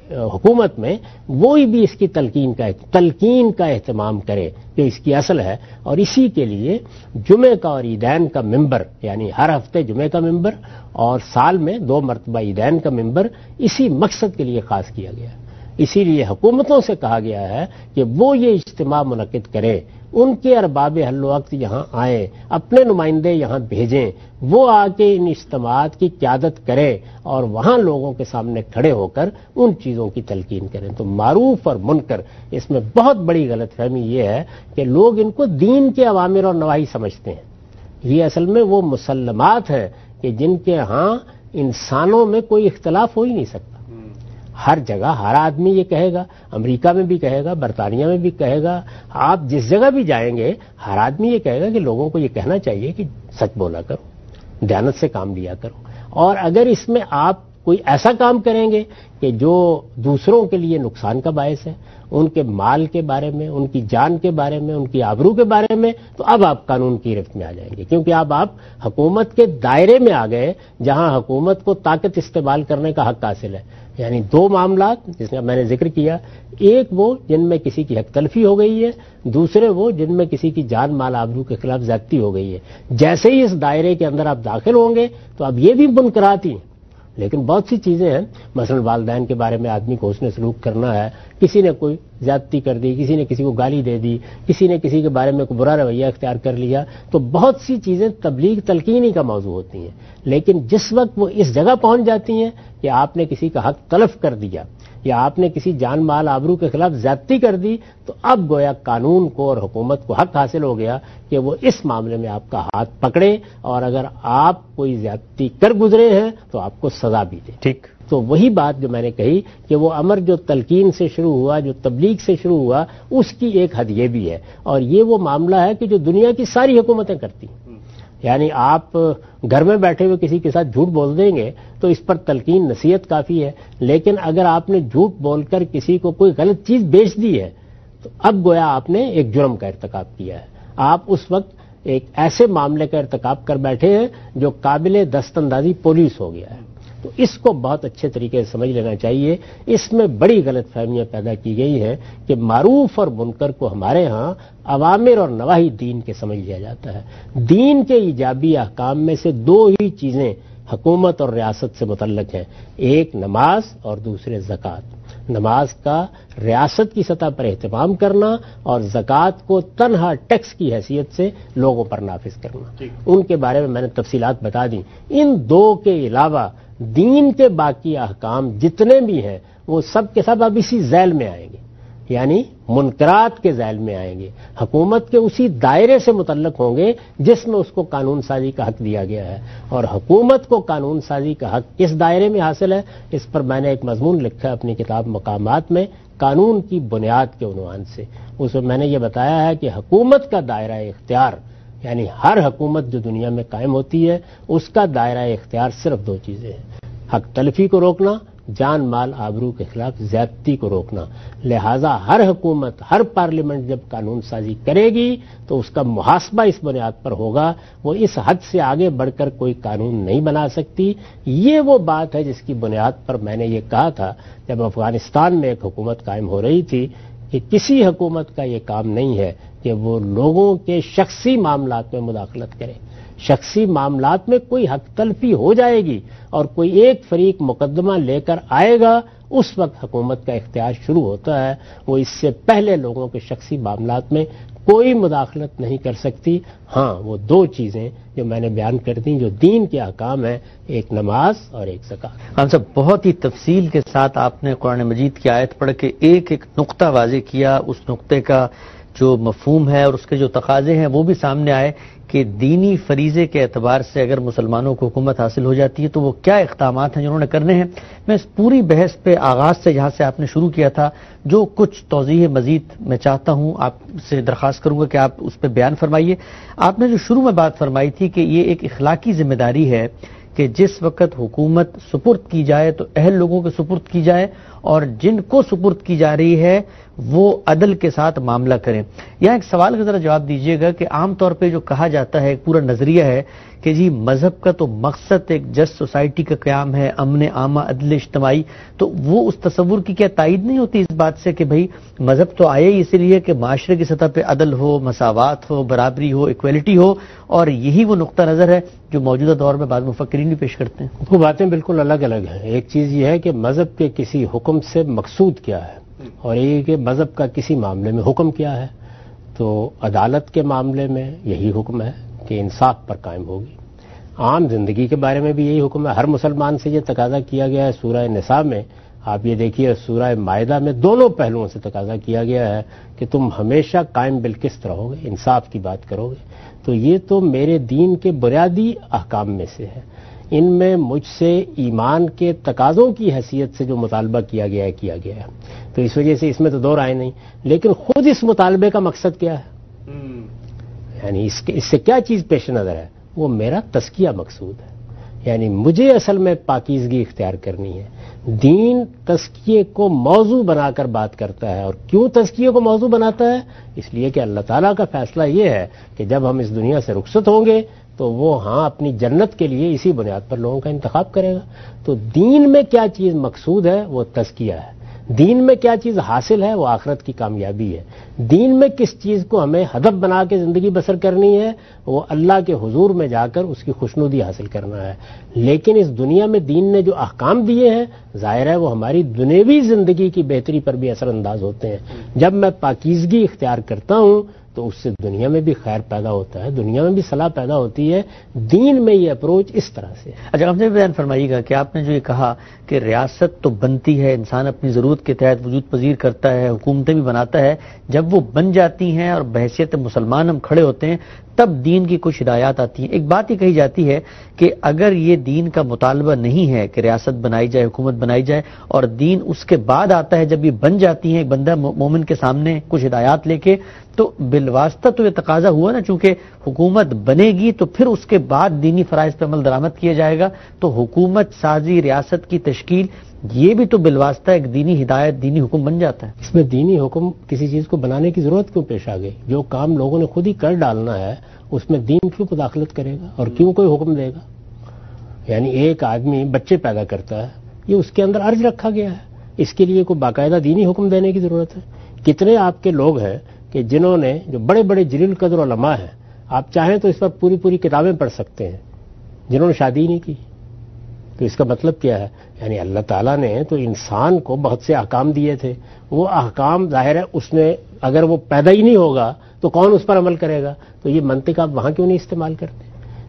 حکومت میں وہی بھی اس کی تلقین کا تلقین کا اہتمام کرے جو اس کی اصل ہے۔ اور اسی کے لیے جمعہ کا اور عیدین کا ممبر، یعنی ہر ہفتے جمعہ کا ممبر اور سال میں دو مرتبہ عیدین کا ممبر اسی مقصد کے لیے خاص کیا گیا ہے۔ اسی لیے حکومتوں سے کہا گیا ہے کہ وہ یہ اجتماع منعقد کریں، ان کے ارباب حل وقت یہاں آئیں، اپنے نمائندے یہاں بھیجیں، وہ آ کے ان اجتماعات کی قیادت کریں اور وہاں لوگوں کے سامنے کھڑے ہو کر ان چیزوں کی تلقین کریں۔ تو معروف اور منکر، اس میں بہت بڑی غلط فہمی یہ ہے کہ لوگ ان کو دین کے اوامر اور نواہی سمجھتے ہیں۔ یہ اصل میں وہ مسلمات ہیں کہ جن کے ہاں انسانوں میں کوئی اختلاف ہو ہی نہیں سکتا۔ ہر جگہ ہر آدمی یہ کہے گا، امریکہ میں بھی کہے گا، برطانیہ میں بھی کہے گا، آپ جس جگہ بھی جائیں گے ہر آدمی یہ کہے گا کہ لوگوں کو یہ کہنا چاہیے کہ سچ بولا کرو، دیانت سے کام لیا کرو، اور اگر اس میں آپ کوئی ایسا کام کریں گے کہ جو دوسروں کے لیے نقصان کا باعث ہے، ان کے مال کے بارے میں، ان کی جان کے بارے میں، ان کی آبرو کے بارے میں، تو اب آپ قانون کی گرفت میں آ جائیں گے، کیونکہ اب آپ حکومت کے دائرے میں آ گئے جہاں حکومت کو طاقت استعمال کرنے کا حق حاصل ہے۔ یعنی دو معاملات جس کا میں نے ذکر کیا، ایک وہ جن میں کسی کی حق تلفی ہو گئی ہے، دوسرے وہ جن میں کسی کی جان مال آبرو کے خلاف زیادتی ہو گئی ہے۔ جیسے ہی اس دائرے کے اندر آپ داخل ہوں گے تو اب یہ بھی منکرات ہی ہیں۔ لیکن بہت سی چیزیں ہیں، مثلا والدین کے بارے میں آدمی کو حسن سلوک کرنا ہے، کسی نے کوئی زیادتی کر دی، کسی نے کسی کو گالی دے دی، کسی نے کسی کے بارے میں کوئی برا رویہ اختیار کر لیا، تو بہت سی چیزیں تبلیغ تلقینی کا موضوع ہوتی ہیں۔ لیکن جس وقت وہ اس جگہ پہنچ جاتی ہیں کہ آپ نے کسی کا حق تلف کر دیا یا آپ نے کسی جان مال آبرو کے خلاف زیادتی کر دی، تو اب گویا قانون کو اور حکومت کو حق حاصل ہو گیا کہ وہ اس معاملے میں آپ کا ہاتھ پکڑے، اور اگر آپ کوئی زیادتی کر گزرے ہیں تو آپ کو سزا بھی دے۔ ٹھیک، تو وہی بات جو میں نے کہی کہ وہ امر جو تلقین سے شروع ہوا، جو تبلیغ سے شروع ہوا، اس کی ایک حد یہ بھی ہے، اور یہ وہ معاملہ ہے کہ جو دنیا کی ساری حکومتیں کرتی ہیں۔ یعنی آپ گھر میں بیٹھے ہوئے کسی کے ساتھ جھوٹ بول دیں گے تو اس پر تلقین نصیحت کافی ہے، لیکن اگر آپ نے جھوٹ بول کر کسی کو کوئی غلط چیز بیچ دی ہے تو اب گویا آپ نے ایک جرم کا ارتکاب کیا ہے۔ آپ اس وقت ایک ایسے معاملے کا ارتکاب کر بیٹھے ہیں جو قابل دست اندازی پولیس ہو گیا ہے۔ تو اس کو بہت اچھے طریقے سے سمجھ لینا چاہیے۔ اس میں بڑی غلط فہمیاں پیدا کی گئی ہیں کہ معروف اور منکر کو ہمارے ہاں اوامر اور نواہی دین کے سمجھ لیا جاتا ہے۔ دین کے ایجابی احکام میں سے دو ہی چیزیں حکومت اور ریاست سے متعلق ہیں، ایک نماز اور دوسرے زکوٰۃ۔ نماز کا ریاست کی سطح پر اہتمام کرنا اور زکوٰۃ کو تنہا ٹیکس کی حیثیت سے لوگوں پر نافذ کرنا، ان کے بارے میں میں نے تفصیلات بتا دی۔ ان دو کے علاوہ دین کے باقی احکام جتنے بھی ہیں وہ سب کے سب اب اسی ذیل میں آئیں گے، یعنی منکرات کے ذیل میں آئیں گے، حکومت کے اسی دائرے سے متعلق ہوں گے جس میں اس کو قانون سازی کا حق دیا گیا ہے، اور حکومت کو قانون سازی کا حق کس دائرے میں حاصل ہے، اس پر میں نے ایک مضمون لکھا ہے اپنی کتاب مقامات میں، قانون کی بنیاد کے عنوان سے۔ اس میں میں نے یہ بتایا ہے کہ حکومت کا دائرہ اختیار، یعنی ہر حکومت جو دنیا میں قائم ہوتی ہے اس کا دائرہ اختیار صرف دو چیزیں ہیں، حق تلفی کو روکنا، جان مال آبرو کے خلاف زیادتی کو روکنا۔ لہذا ہر حکومت، ہر پارلیمنٹ جب قانون سازی کرے گی تو اس کا محاسبہ اس بنیاد پر ہوگا، وہ اس حد سے آگے بڑھ کر کوئی قانون نہیں بنا سکتی۔ یہ وہ بات ہے جس کی بنیاد پر میں نے یہ کہا تھا جب افغانستان میں ایک حکومت قائم ہو رہی تھی کہ کسی حکومت کا یہ کام نہیں ہے کہ وہ لوگوں کے شخصی معاملات میں مداخلت کرے۔ شخصی معاملات میں کوئی حق تلفی ہو جائے گی اور کوئی ایک فریق مقدمہ لے کر آئے گا، اس وقت حکومت کا اختیار شروع ہوتا ہے، وہ اس سے پہلے لوگوں کے شخصی معاملات میں کوئی مداخلت نہیں کر سکتی۔ ہاں، وہ دو چیزیں جو میں نے بیان کر دیں جو دین کے احکام ہیں، ایک نماز اور ایک زکوٰۃ۔ خان صاحب، بہت ہی تفصیل کے ساتھ آپ نے قرآن مجید کی آیت پڑھ کے ایک ایک نقطہ واضح کیا، اس نقطے کا جو مفہوم ہے اور اس کے جو تقاضے ہیں وہ بھی سامنے آئے کہ دینی فریضے کے اعتبار سے اگر مسلمانوں کو حکومت حاصل ہو جاتی ہے تو وہ کیا اقدامات ہیں جنہوں نے کرنے ہیں۔ میں اس پوری بحث پہ آغاز سے جہاں سے آپ نے شروع کیا تھا جو کچھ توضیح مزید میں چاہتا ہوں آپ سے درخواست کروں گا کہ آپ اس پہ بیان فرمائیے۔ آپ نے جو شروع میں بات فرمائی تھی کہ یہ ایک اخلاقی ذمہ داری ہے کہ جس وقت حکومت سپرد کی جائے تو اہل لوگوں کے سپرد کی جائے اور جن کو سپرد کی جا رہی ہے وہ عدل کے ساتھ معاملہ کریں۔ یہاں ایک سوال کا ذرا جواب دیجیے گا کہ عام طور پہ جو کہا جاتا ہے ایک پورا نظریہ ہے کہ جی مذہب کا تو مقصد ایک جسٹ سوسائٹی کا قیام ہے، امن عامہ، عدل اجتماعی، تو وہ اس تصور کی کیا تائید نہیں ہوتی اس بات سے کہ بھئی مذہب تو آئے ہی اسی لیے کہ معاشرے کی سطح پہ عدل ہو، مساوات ہو، برابری ہو، ایکویلٹی ہو، اور یہی وہ نقطہ نظر ہے جو موجودہ دور میں بعض مفکرین بھی پیش کرتے ہیں؟ وہ باتیں بالکل الگ الگ ہیں۔ ایک چیز یہ ہے کہ مذہب کے کسی حکم سے مقصود کیا ہے، اور یہ کہ مذہب کا کسی معاملے میں حکم کیا ہے۔ تو عدالت کے معاملے میں یہی حکم ہے کہ انصاف پر قائم ہوگی۔ عام زندگی کے بارے میں بھی یہی حکم ہے۔ ہر مسلمان سے یہ تقاضا کیا گیا ہے۔ سورہ نساء میں آپ یہ دیکھیے، سورہ مائدہ میں دونوں پہلوؤں سے تقاضا کیا گیا ہے کہ تم ہمیشہ قائم بالقسط رہو گے، انصاف کی بات کرو گے۔ تو یہ تو میرے دین کے بنیادی احکام میں سے ہے۔ ان میں مجھ سے ایمان کے تقاضوں کی حیثیت سے جو مطالبہ کیا گیا ہے کیا گیا ہے، تو اس وجہ سے اس میں تو دو رائے نہیں، لیکن خود اس مطالبے کا مقصد کیا ہے، یعنی اس کے اس سے کیا چیز پیش نظر ہے، وہ میرا تزکیہ مقصود ہے، یعنی مجھے اصل میں پاکیزگی اختیار کرنی ہے۔ دین تزکیے کو موضوع بنا کر بات کرتا ہے، اور کیوں تزکیے کو موضوع بناتا ہے؟ اس لیے کہ اللہ تعالیٰ کا فیصلہ یہ ہے کہ جب ہم اس دنیا سے رخصت ہوں گے تو وہ ہاں اپنی جنت کے لیے اسی بنیاد پر لوگوں کا انتخاب کرے گا۔ تو دین میں کیا چیز مقصود ہے وہ تزکیہ ہے، دین میں کیا چیز حاصل ہے وہ آخرت کی کامیابی ہے، دین میں کس چیز کو ہمیں ہدف بنا کے زندگی بسر کرنی ہے وہ اللہ کے حضور میں جا کر اس کی خوشنودی حاصل کرنا ہے۔ لیکن اس دنیا میں دین نے جو احکام دیے ہیں ظاہر ہے وہ ہماری دنیوی زندگی کی بہتری پر بھی اثر انداز ہوتے ہیں۔ جب میں پاکیزگی اختیار کرتا ہوں تو اس سے دنیا میں بھی خیر پیدا ہوتا ہے، دنیا میں بھی صلاح پیدا ہوتی ہے۔ دین میں یہ اپروچ اس طرح سے۔ اچھا، آپ نے بیان فرمائیے گا کہ آپ نے جو یہ کہا کہ ریاست تو بنتی ہے، انسان اپنی ضرورت کے تحت وجود پذیر کرتا ہے، حکومتیں بھی بناتا ہے، جب وہ بن جاتی ہیں اور بحیثیت مسلمان ہم کھڑے ہوتے ہیں تب دین کی کچھ ہدایات آتی ہیں۔ ایک بات یہ کہی جاتی ہے کہ اگر یہ دین کا مطالبہ نہیں ہے کہ ریاست بنائی جائے، حکومت بنائی جائے، اور دین اس کے بعد آتا ہے جب یہ بن جاتی ہیں ایک بندہ مومن کے سامنے کچھ ہدایات لے کے، تو بالواسطہ تو یہ تقاضا ہوا نا، چونکہ حکومت بنے گی تو پھر اس کے بعد دینی فرائض پر عمل درآمد کیا جائے گا، تو حکومت سازی، ریاست کی تشکیل، یہ بھی تو بالواسطہ ایک دینی ہدایت، دینی حکم بن جاتا ہے۔ اس میں دینی حکم کسی چیز کو بنانے کی ضرورت کیوں پیش آ گئی؟ جو کام لوگوں نے خود ہی کر ڈالنا ہے اس میں دین کیوں مداخلت کرے گا اور کیوں کوئی حکم دے گا؟ یعنی ایک آدمی بچے پیدا کرتا ہے، یہ اس کے اندر عرض رکھا گیا ہے، اس کے لیے کوئی باقاعدہ دینی حکم دینے کی ضرورت ہے؟ کتنے آپ کے لوگ ہیں کہ جنہوں نے، جو بڑے بڑے جلیل قدر علماء ہیں، آپ چاہیں تو اس پر پوری پوری کتابیں پڑھ سکتے ہیں، جنہوں نے شادی نہیں کی۔ تو اس کا مطلب کیا ہے؟ یعنی اللہ تعالیٰ نے تو انسان کو بہت سے احکام دیے تھے، وہ احکام ظاہر ہے اس نے اگر وہ پیدا ہی نہیں ہوگا تو کون اس پر عمل کرے گا؟ تو یہ منطق آپ وہاں کیوں نہیں استعمال کرتے؟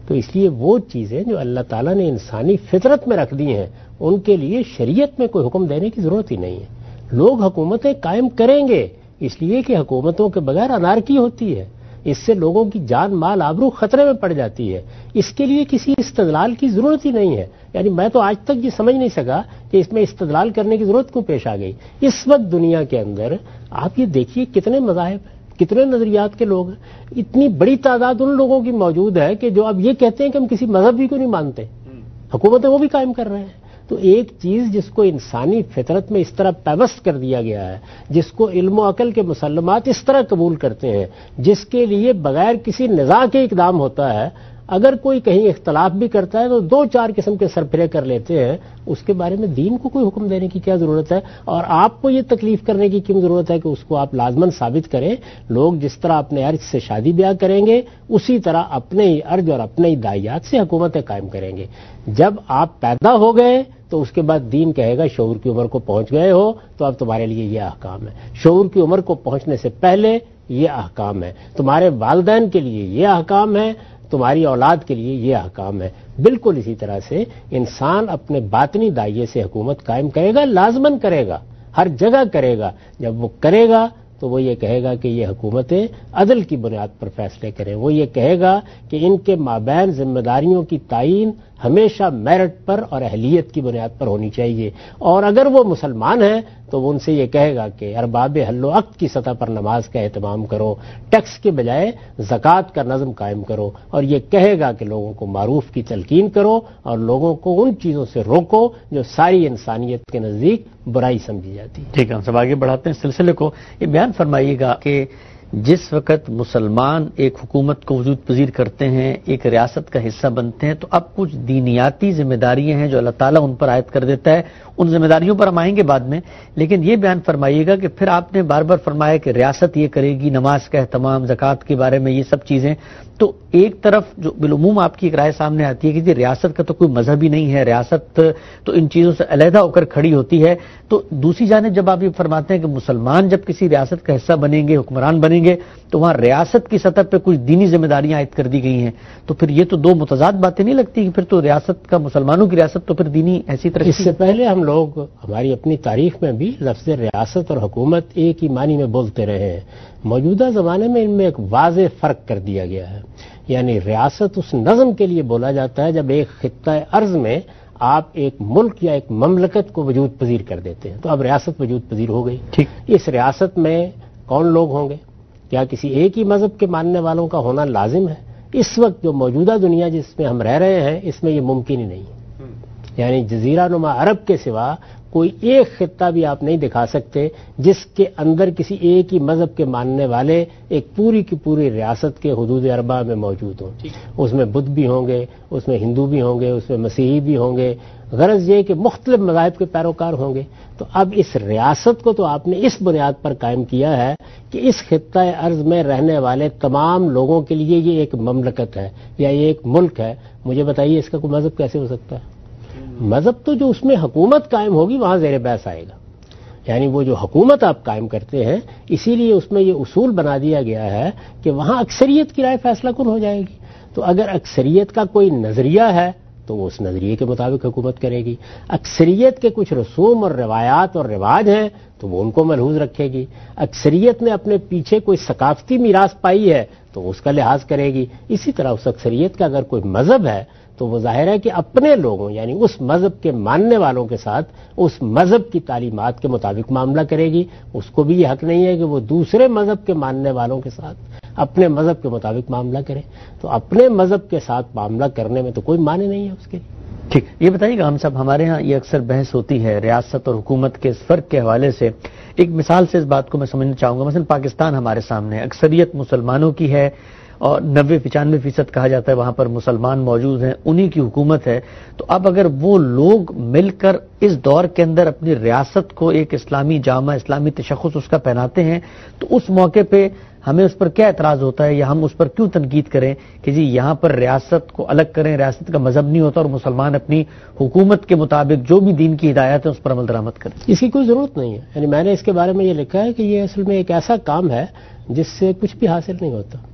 تو اس لیے وہ چیزیں جو اللہ تعالیٰ نے انسانی فطرت میں رکھ دی ہیں ان کے لیے شریعت میں کوئی حکم دینے کی ضرورت ہی نہیں ہے۔ لوگ حکومتیں قائم کریں گے اس لیے کہ حکومتوں کے بغیر انارکی ہوتی ہے، اس سے لوگوں کی جان مال آبرو خطرے میں پڑ جاتی ہے، اس کے لیے کسی استدلال کی ضرورت ہی نہیں ہے۔ یعنی میں تو آج تک یہ سمجھ نہیں سکا کہ اس میں استدلال کرنے کی ضرورت کیوں پیش آ گئی۔ اس وقت دنیا کے اندر آپ یہ دیکھیے کتنے مذاہب ہیں، کتنے نظریات کے لوگ ہیں، اتنی بڑی تعداد ان لوگوں کی موجود ہے کہ جو اب یہ کہتے ہیں کہ ہم کسی مذہب بھی کو نہیں مانتے، حکومتیں وہ بھی قائم کر رہے ہیں۔ تو ایک چیز جس کو انسانی فطرت میں اس طرح پیوست کر دیا گیا ہے، جس کو علم و عقل کے مسلمات اس طرح قبول کرتے ہیں، جس کے لیے بغیر کسی نزاع کے اقدام ہوتا ہے، اگر کوئی کہیں اختلاف بھی کرتا ہے تو دو چار قسم کے سرپھرے کر لیتے ہیں، اس کے بارے میں دین کو کوئی حکم دینے کی کیا ضرورت ہے؟ اور آپ کو یہ تکلیف کرنے کی کیوں ضرورت ہے کہ اس کو آپ لازماً ثابت کریں؟ لوگ جس طرح اپنے ارج سے شادی بیاہ کریں گے اسی طرح اپنے ہی ارج اور اپنے ہی داعیات سے حکومتیں قائم کریں گے۔ جب آپ پیدا ہو گئے تو اس کے بعد دین کہے گا شعور کی عمر کو پہنچ گئے ہو تو اب تمہارے لیے یہ احکام ہے، شعور کی عمر کو پہنچنے سے پہلے یہ احکام ہے، تمہارے والدین کے لیے یہ احکام ہے، تمہاری اولاد کے لیے یہ احکام ہے۔ بالکل اسی طرح سے انسان اپنے باطنی دائیں سے حکومت قائم کرے گا، لازماً کرے گا، ہر جگہ کرے گا۔ جب وہ کرے گا تو وہ یہ کہے گا کہ یہ حکومتیں عدل کی بنیاد پر فیصلے کریں، وہ یہ کہے گا کہ ان کے مابین ذمہ داریوں کی تعین ہمیشہ میرٹ پر اور اہلیت کی بنیاد پر ہونی چاہیے، اور اگر وہ مسلمان ہیں تو وہ ان سے یہ کہے گا کہ ارباب حل و عقد کی سطح پر نماز کا اہتمام کرو، ٹیکس کے بجائے زکوٰۃ کا نظم قائم کرو، اور یہ کہے گا کہ لوگوں کو معروف کی تلقین کرو اور لوگوں کو ان چیزوں سے روکو جو ساری انسانیت کے نزدیک برائی سمجھی جاتی ہے۔ ٹھیک ہے، ہم سب آگے بڑھاتے ہیں سلسلے کو۔ یہ بیان فرمائیے گا کہ جس وقت مسلمان ایک حکومت کو وجود پذیر کرتے ہیں، ایک ریاست کا حصہ بنتے ہیں، تو اب کچھ دینیاتی ذمہ داریاں ہیں جو اللہ تعالیٰ ان پر عائد کر دیتا ہے، ان ذمہ داریوں پر ہم آئیں گے بعد میں، لیکن یہ بیان فرمائیے گا کہ پھر آپ نے بار بار فرمایا کہ ریاست یہ کرے گی، نماز کا اہتمام، زکوٰۃ کے بارے میں یہ سب چیزیں، تو ایک طرف جو بالعموم آپ کی ایک رائے سامنے آتی ہے کہ جی ریاست کا تو کوئی مذہب ہی نہیں ہے، ریاست تو ان چیزوں سے علیحدہ ہو کر کھڑی ہوتی ہے، تو دوسری جانب جب آپ یہ فرماتے ہیں کہ مسلمان جب کسی ریاست کا حصہ بنیں گے، حکمران بنیں گے، تو وہاں ریاست کی سطح پہ کچھ دینی ذمہ داریاں عائد کر دی گئی ہیں، تو پھر یہ تو دو متضاد باتیں نہیں لگتی کہ پھر تو ریاست کا مسلمانوں کی ریاست تو پھر دینی ایسی طرح۔ اس سے پہلے ہم لوگ ہماری اپنی تاریخ میں بھی لفظ ریاست اور حکومت ایک ہی معنی میں بولتے رہے ہیں، موجودہ زمانے میں ان میں ایک واضح فرق کر دیا گیا ہے۔ یعنی ریاست اس نظم کے لیے بولا جاتا ہے جب ایک خطہ ارض میں آپ ایک ملک یا ایک مملکت کو وجود پذیر کر دیتے ہیں، تو اب ریاست وجود پذیر ہو گئی۔ ٹھیک، اس ریاست میں کون لوگ ہوں گے؟ کیا کسی ایک ہی مذہب کے ماننے والوں کا ہونا لازم ہے؟ اس وقت جو موجودہ دنیا جس میں ہم رہ رہے ہیں اس میں یہ ممکن ہی نہیں ہے۔ یعنی جزیرہ نما عرب کے سوا کوئی ایک خطہ بھی آپ نہیں دکھا سکتے جس کے اندر کسی ایک ہی مذہب کے ماننے والے ایک پوری کی پوری ریاست کے حدود اربع میں موجود ہوں۔ اس میں بدھ بھی ہوں گے، اس میں ہندو بھی ہوں گے، اس میں مسیحی بھی ہوں گے، غرض یہ کہ مختلف مذاہب کے پیروکار ہوں گے۔ تو اب اس ریاست کو تو آپ نے اس بنیاد پر قائم کیا ہے کہ اس خطہ ارض میں رہنے والے تمام لوگوں کے لیے یہ ایک مملکت ہے یا یہ ایک ملک ہے۔ مجھے بتائیے اس کا کوئی مذہب کیسے ہو سکتا ہے؟ مذہب تو جو اس میں حکومت قائم ہوگی وہاں زیر بحث آئے گا۔ یعنی وہ جو حکومت آپ قائم کرتے ہیں اسی لیے اس میں یہ اصول بنا دیا گیا ہے کہ وہاں اکثریت کی رائے فیصلہ کن ہو جائے گی۔ تو اگر اکثریت کا کوئی نظریہ ہے تو وہ اس نظریے کے مطابق حکومت کرے گی، اکثریت کے کچھ رسوم اور روایات اور رواج ہیں تو وہ ان کو ملحوظ رکھے گی، اکثریت نے اپنے پیچھے کوئی ثقافتی میراث پائی ہے تو اس کا لحاظ کرے گی۔ اسی طرح اس اکثریت کا اگر کوئی مذہب ہے تو وہ ظاہر ہے کہ اپنے لوگوں یعنی اس مذہب کے ماننے والوں کے ساتھ اس مذہب کی تعلیمات کے مطابق معاملہ کرے گی۔ اس کو بھی یہ حق نہیں ہے کہ وہ دوسرے مذہب کے ماننے والوں کے ساتھ اپنے مذہب کے مطابق معاملہ کرے۔ تو اپنے مذہب کے ساتھ معاملہ کرنے میں تو کوئی معنی نہیں ہے اس کے لیے۔ ٹھیک، یہ بتائیے گا ہم صاحب، ہمارے ہاں یہ اکثر بحث ہوتی ہے ریاست اور حکومت کے اس فرق کے حوالے سے۔ ایک مثال سے اس بات کو میں سمجھنا چاہوں گا، مثلا پاکستان ہمارے سامنے اکثریت مسلمانوں کی ہے اور نوے پچانوے فیصد کہا جاتا ہے وہاں پر مسلمان موجود ہیں، انہی کی حکومت ہے۔ تو اب اگر وہ لوگ مل کر اس دور کے اندر اپنی ریاست کو ایک اسلامی جامہ، اسلامی تشخص اس کا پہناتے ہیں، تو اس موقع پہ ہمیں اس پر کیا اعتراض ہوتا ہے یا ہم اس پر کیوں تنقید کریں کہ جی یہاں پر ریاست کو الگ کریں، ریاست کا مذہب نہیں ہوتا اور مسلمان اپنی حکومت کے مطابق جو بھی دین کی ہدایت ہے اس پر عمل درآمد کریں؟ اس کی کوئی ضرورت نہیں ہے۔ یعنی میں نے اس کے بارے میں یہ لکھا ہے کہ یہ اصل میں ایک ایسا کام ہے جس سے کچھ بھی حاصل نہیں ہوتا۔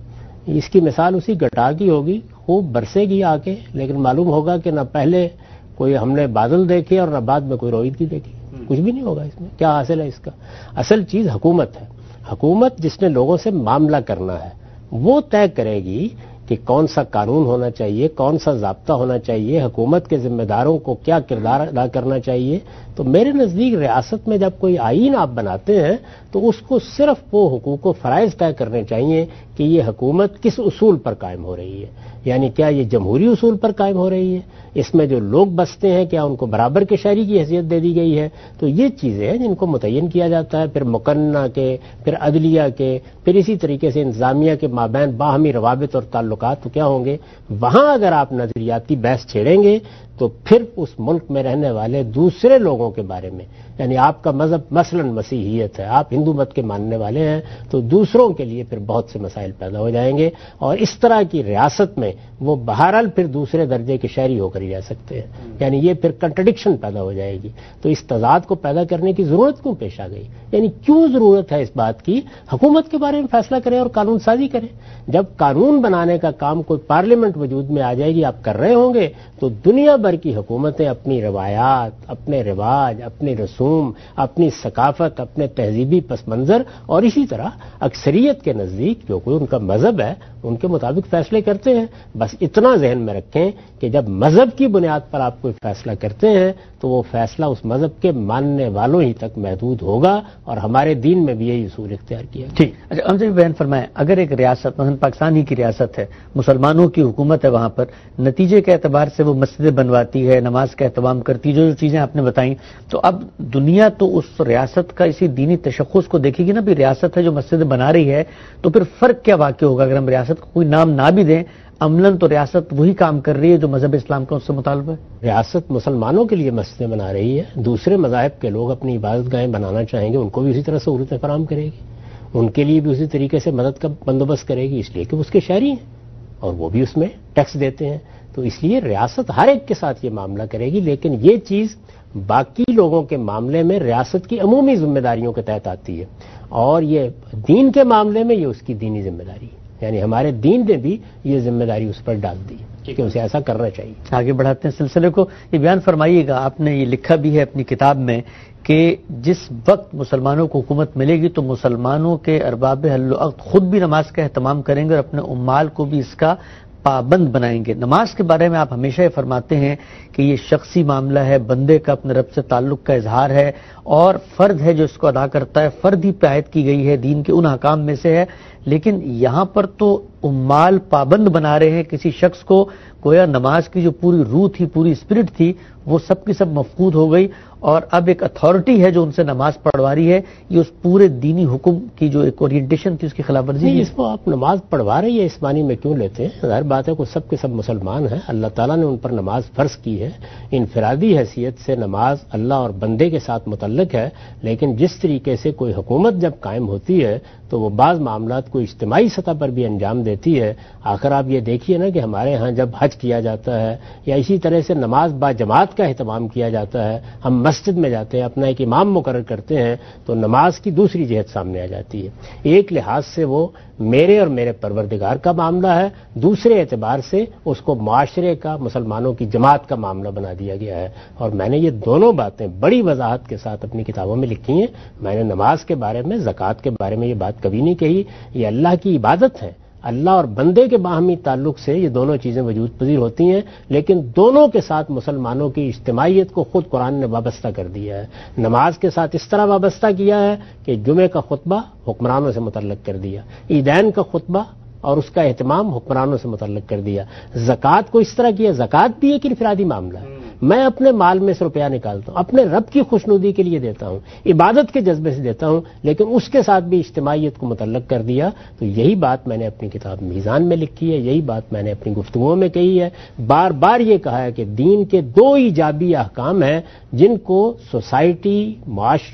اس کی مثال اسی گٹار کی ہوگی، خوب برسے گی آ کے، لیکن معلوم ہوگا کہ نہ پہلے کوئی ہم نے بادل دیکھے اور نہ بعد میں کوئی رویدگی دیکھی، کچھ بھی نہیں ہوگا اس میں. کیا حاصل ہے اس کا؟ اصل چیز حکومت ہے. حکومت جس نے لوگوں سے معاملہ کرنا ہے وہ طے کرے گی کہ کون سا قانون ہونا چاہیے، کون سا ضابطہ ہونا چاہیے، حکومت کے ذمہ داروں کو کیا کردار ادا کرنا چاہیے. تو میرے نزدیک ریاست میں جب کوئی آئین آپ بناتے ہیں تو اس کو صرف وہ حقوق و فرائض طے کرنے چاہیے کہ یہ حکومت کس اصول پر قائم ہو رہی ہے. یعنی کیا یہ جمہوری اصول پر قائم ہو رہی ہے، اس میں جو لوگ بستے ہیں کیا ان کو برابر کے شہری کی حیثیت دے دی گئی ہے. تو یہ چیزیں ہیں جن کو متعین کیا جاتا ہے. پھر مقننہ کے، پھر عدلیہ کے، پھر اسی طریقے سے انتظامیہ کے مابین باہمی روابط اور تعلقات تو کیا ہوں گے. وہاں اگر آپ نظریاتی بحث چھیڑیں گے تو پھر اس ملک میں رہنے والے دوسرے لوگوں کے بارے میں، یعنی آپ کا مذہب مثلا مسیحیت ہے، آپ ہندو مت کے ماننے والے ہیں، تو دوسروں کے لیے پھر بہت سے مسائل پیدا ہو جائیں گے. اور اس طرح کی ریاست میں وہ بہرحال پھر دوسرے درجے کے شہری ہو کر ہی رہ سکتے ہیں. یعنی یہ پھر کنٹرڈکشن پیدا ہو جائے گی. تو اس تضاد کو پیدا کرنے کی ضرورت کیوں پیش آ گئی؟ یعنی کیوں ضرورت ہے اس بات کی حکومت کے بارے میں فیصلہ کرے اور قانون سازی کرے؟ جب قانون بنانے کا کام کوئی پارلیمنٹ وجود میں آ جائے گی، آپ کر رہے ہوں گے، تو دنیا بھر کی حکومتیں اپنی روایات، اپنے رواج، اپنے رسوم، اپنی ثقافت، اپنے تہذیبی پس منظر اور اسی طرح اکثریت کے نزدیک جو کوئی ان کا مذہب ہے ان کے مطابق فیصلے کرتے ہیں. بس اتنا ذہن میں رکھیں کہ جب مذہب کی بنیاد پر آپ کوئی فیصلہ کرتے ہیں تو وہ فیصلہ اس مذہب کے ماننے والوں ہی تک محدود ہوگا، اور ہمارے دین میں بھی یہی اصول اختیار کیا. ٹھیک. اچھا ہم سے بیان فرمائیں، اگر ایک ریاست مثلا پاکستان ہی کی ریاست ہے، مسلمانوں کی حکومت ہے وہاں پر، نتیجے کے اعتبار سے وہ مسجدیں بنواتی ہے، نماز کا اہتمام کرتی، جو جو چیزیں آپ نے بتائیں، تو اب دنیا تو اس ریاست کا اسی دینی تشخص کو دیکھے گی نا. بھی ریاست ہے جو مسجدیں بنا رہی ہے، تو پھر فرق کیا واقع ہوگا؟ اگر ہم ریاست کو کوئی نام نہ بھی دیں، عملاً تو ریاست وہی کام کر رہی ہے جو مذہب اسلام کا اس سے مطالبہ ہے. ریاست مسلمانوں کے لیے مسجدیں بنا رہی ہے، دوسرے مذاہب کے لوگ اپنی عبادت گاہیں بنانا چاہیں گے، ان کو بھی اسی طرح سہولتیں فراہم کرے گی، ان کے لیے بھی اسی طریقے سے مدد کا بندوبست کرے گی، اس لیے کہ وہ اس کے شہری ہیں اور وہ بھی اس میں ٹیکس دیتے ہیں. تو اس لیے ریاست ہر ایک کے ساتھ یہ معاملہ کرے گی، لیکن یہ چیز باقی لوگوں کے معاملے میں ریاست کی عمومی ذمہ داریوں کے تحت آتی ہے، اور یہ دین کے معاملے میں یہ اس کی دینی ذمہ داری ہے. یعنی ہمارے دین نے بھی یہ ذمہ داری اس پر ڈال دی کہ اسے ایسا کرنا چاہیے. آگے بڑھاتے ہیں سلسلے کو. یہ بیان فرمائیے گا، آپ نے یہ لکھا بھی ہے اپنی کتاب میں کہ جس وقت مسلمانوں کو حکومت ملے گی تو مسلمانوں کے ارباب حل و عقد خود بھی نماز کا اہتمام کریں گے اور اپنے عمال کو بھی اس کا پابند بنائیں گے. نماز کے بارے میں آپ ہمیشہ یہ فرماتے ہیں کہ یہ شخصی معاملہ ہے، بندے کا اپنے رب سے تعلق کا اظہار ہے اور فرد ہے جو اس کو ادا کرتا ہے، فرد ہی پہ عائد کی گئی ہے، دین کے ان احکام میں سے ہے. لیکن یہاں پر تو عمال پابند بنا رہے ہیں کسی شخص کو، گویا نماز کی جو پوری روح تھی، پوری اسپرٹ تھی، وہ سب کی سب مفقود ہو گئی، اور اب ایک اتھارٹی ہے جو ان سے نماز پڑھوا رہی ہے. یہ اس پورے دینی حکم کی جو ایک اورینٹیشن تھی اس کی خلاف ورزی ہے. اس کو آپ نماز پڑھوا رہی ہے اس معنی میں کیوں لیتے ہیں؟ ظاہر بات ہے کہ سب کے سب مسلمان ہیں، اللہ تعالیٰ نے ان پر نماز فرض کی ہے. انفرادی حیثیت سے نماز اللہ اور بندے کے ساتھ متعلق ہے، لیکن جس طریقے سے کوئی حکومت جب قائم ہوتی ہے تو وہ بعض معاملات کو اجتماعی سطح پر بھی انجام دیتی ہے. آخر آپ یہ دیکھیے نا کہ ہمارے ہاں جب حج کیا جاتا ہے یا اسی طرح سے نماز با جماعت کا اہتمام کیا جاتا ہے، ہم مسجد میں جاتے ہیں، اپنا ایک امام مقرر کرتے ہیں، تو نماز کی دوسری جہت سامنے آ جاتی ہے. ایک لحاظ سے وہ میرے اور میرے پروردگار کا معاملہ ہے، دوسرے اعتبار سے اس کو معاشرے کا، مسلمانوں کی جماعت کا معاملہ بنا دیا گیا ہے. اور میں نے یہ دونوں باتیں بڑی وضاحت کے ساتھ اپنی کتابوں میں لکھی ہیں. میں نے نماز کے بارے میں، زکوٰۃ کے بارے میں یہ بات کبھی نہیں کہی. یہ اللہ کی عبادت ہے، اللہ اور بندے کے باہمی تعلق سے یہ دونوں چیزیں وجود پذیر ہوتی ہیں، لیکن دونوں کے ساتھ مسلمانوں کی اجتماعیت کو خود قرآن نے وابستہ کر دیا ہے. نماز کے ساتھ اس طرح وابستہ کیا ہے کہ جمعے کا خطبہ حکمرانوں سے متعلق کر دیا، عیدین کا خطبہ اور اس کا اہتمام حکمرانوں سے متعلق کر دیا. زکوٰۃ کو اس طرح کیا، زکوٰۃ بھی ایک انفرادی معاملہ ہے. میں اپنے مال میں سے روپیہ نکالتا ہوں، اپنے رب کی خوشنودی کے لیے دیتا ہوں، عبادت کے جذبے سے دیتا ہوں، لیکن اس کے ساتھ بھی اجتماعیت کو متعلق کر دیا. تو یہی بات میں نے اپنی کتاب میزان میں لکھی ہے، یہی بات میں نے اپنی گفتگوؤں میں کہی ہے. بار بار یہ کہا ہے کہ دین کے دو ایجابی احکام ہیں جن کو سوسائٹی، معاشرت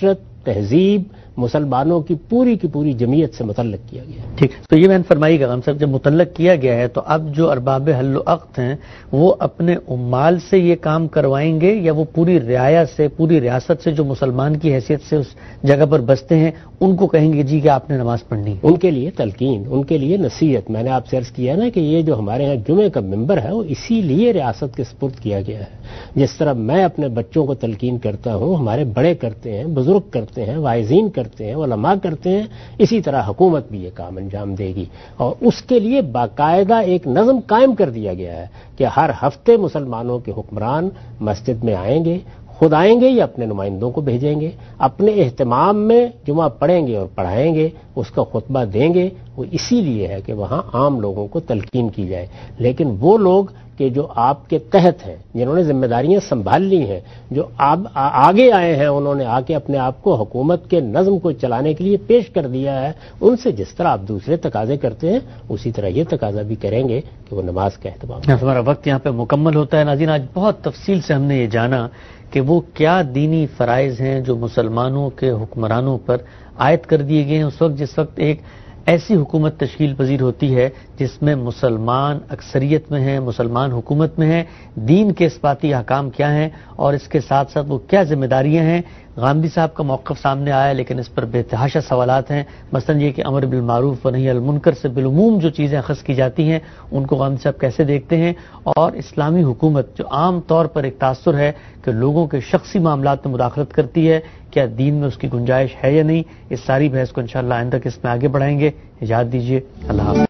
تہذیب مسلمانوں کی پوری کی پوری جمعیت سے متعلق کیا گیا ہے۔ ٹھیک، تو یہ میں فرمائی گا صاحب، جب متعلق کیا گیا ہے تو اب جو ارباب حل و عقد ہیں وہ اپنے عمال سے یہ کام کروائیں گے یا وہ پوری رعایا سے، پوری ریاست سے جو مسلمان کی حیثیت سے اس جگہ پر بستے ہیں ان کو کہیں گے جی کہ آپ نے نماز پڑھنی ہے؟ ان کے لیے تلقین، ان کے لیے نصیحت۔ میں نے آپ سے عرض کیا نا کہ یہ جو ہمارے ہاں جمعے کا ممبر ہے وہ اسی لیے ریاست کے سپرد کیا گیا ہے۔ جس طرح میں اپنے بچوں کو تلقین کرتا ہوں، ہمارے بڑے کرتے ہیں، بزرگ کرتے ہیں، واعظین کرتے ہیں، علماء کرتے ہیں، اسی طرح حکومت بھی یہ کام انجام دے گی، اور اس کے لیے باقاعدہ ایک نظم قائم کر دیا گیا ہے کہ ہر ہفتے مسلمانوں کے حکمران مسجد میں آئیں گے، خود آئیں گے یا اپنے نمائندوں کو بھیجیں گے، اپنے اہتمام میں جمعہ پڑھیں گے اور پڑھائیں گے، اس کا خطبہ دیں گے۔ وہ اسی لیے ہے کہ وہاں عام لوگوں کو تلقین کی جائے۔ لیکن وہ لوگ کہ جو آپ کے تحت ہیں، جنہوں نے ذمہ داریاں سنبھال لی ہیں، جو اب آگے آئے ہیں، انہوں نے آ کے اپنے آپ کو حکومت کے نظم کو چلانے کے لیے پیش کر دیا ہے، ان سے جس طرح آپ دوسرے تقاضے کرتے ہیں اسی طرح یہ تقاضا بھی کریں گے کہ وہ نماز کا اہتمام کریں۔ ہمارا وقت یہاں پہ مکمل ہوتا ہے۔ ناظرین، آج بہت تفصیل سے ہم نے یہ جانا کہ وہ کیا دینی فرائض ہیں جو مسلمانوں کے حکمرانوں پر عائد کر دیے گئے ہیں اس وقت جس وقت ایک ایسی حکومت تشکیل پذیر ہوتی ہے جس میں مسلمان اکثریت میں ہیں، مسلمان حکومت میں ہیں، دین کے اثباتی احکام کیا ہیں اور اس کے ساتھ ساتھ وہ کیا ذمہ داریاں ہیں۔ غامدی صاحب کا موقف سامنے آیا لیکن اس پر بے تحاشا سوالات ہیں، مثلا یہ کہ امر بالمعروف و نہی عن المنکر سے بالعموم جو چیزیں اخذ کی جاتی ہیں ان کو غامدی صاحب کیسے دیکھتے ہیں، اور اسلامی حکومت جو عام طور پر ایک تاثر ہے کہ لوگوں کے شخصی معاملات میں مداخلت کرتی ہے، کیا دین میں اس کی گنجائش ہے یا نہیں۔ اس ساری بحث کو انشاءاللہ آئندہ قسط میں آگے بڑھائیں گے۔ اجازت دیجیے، اللہ حافظ۔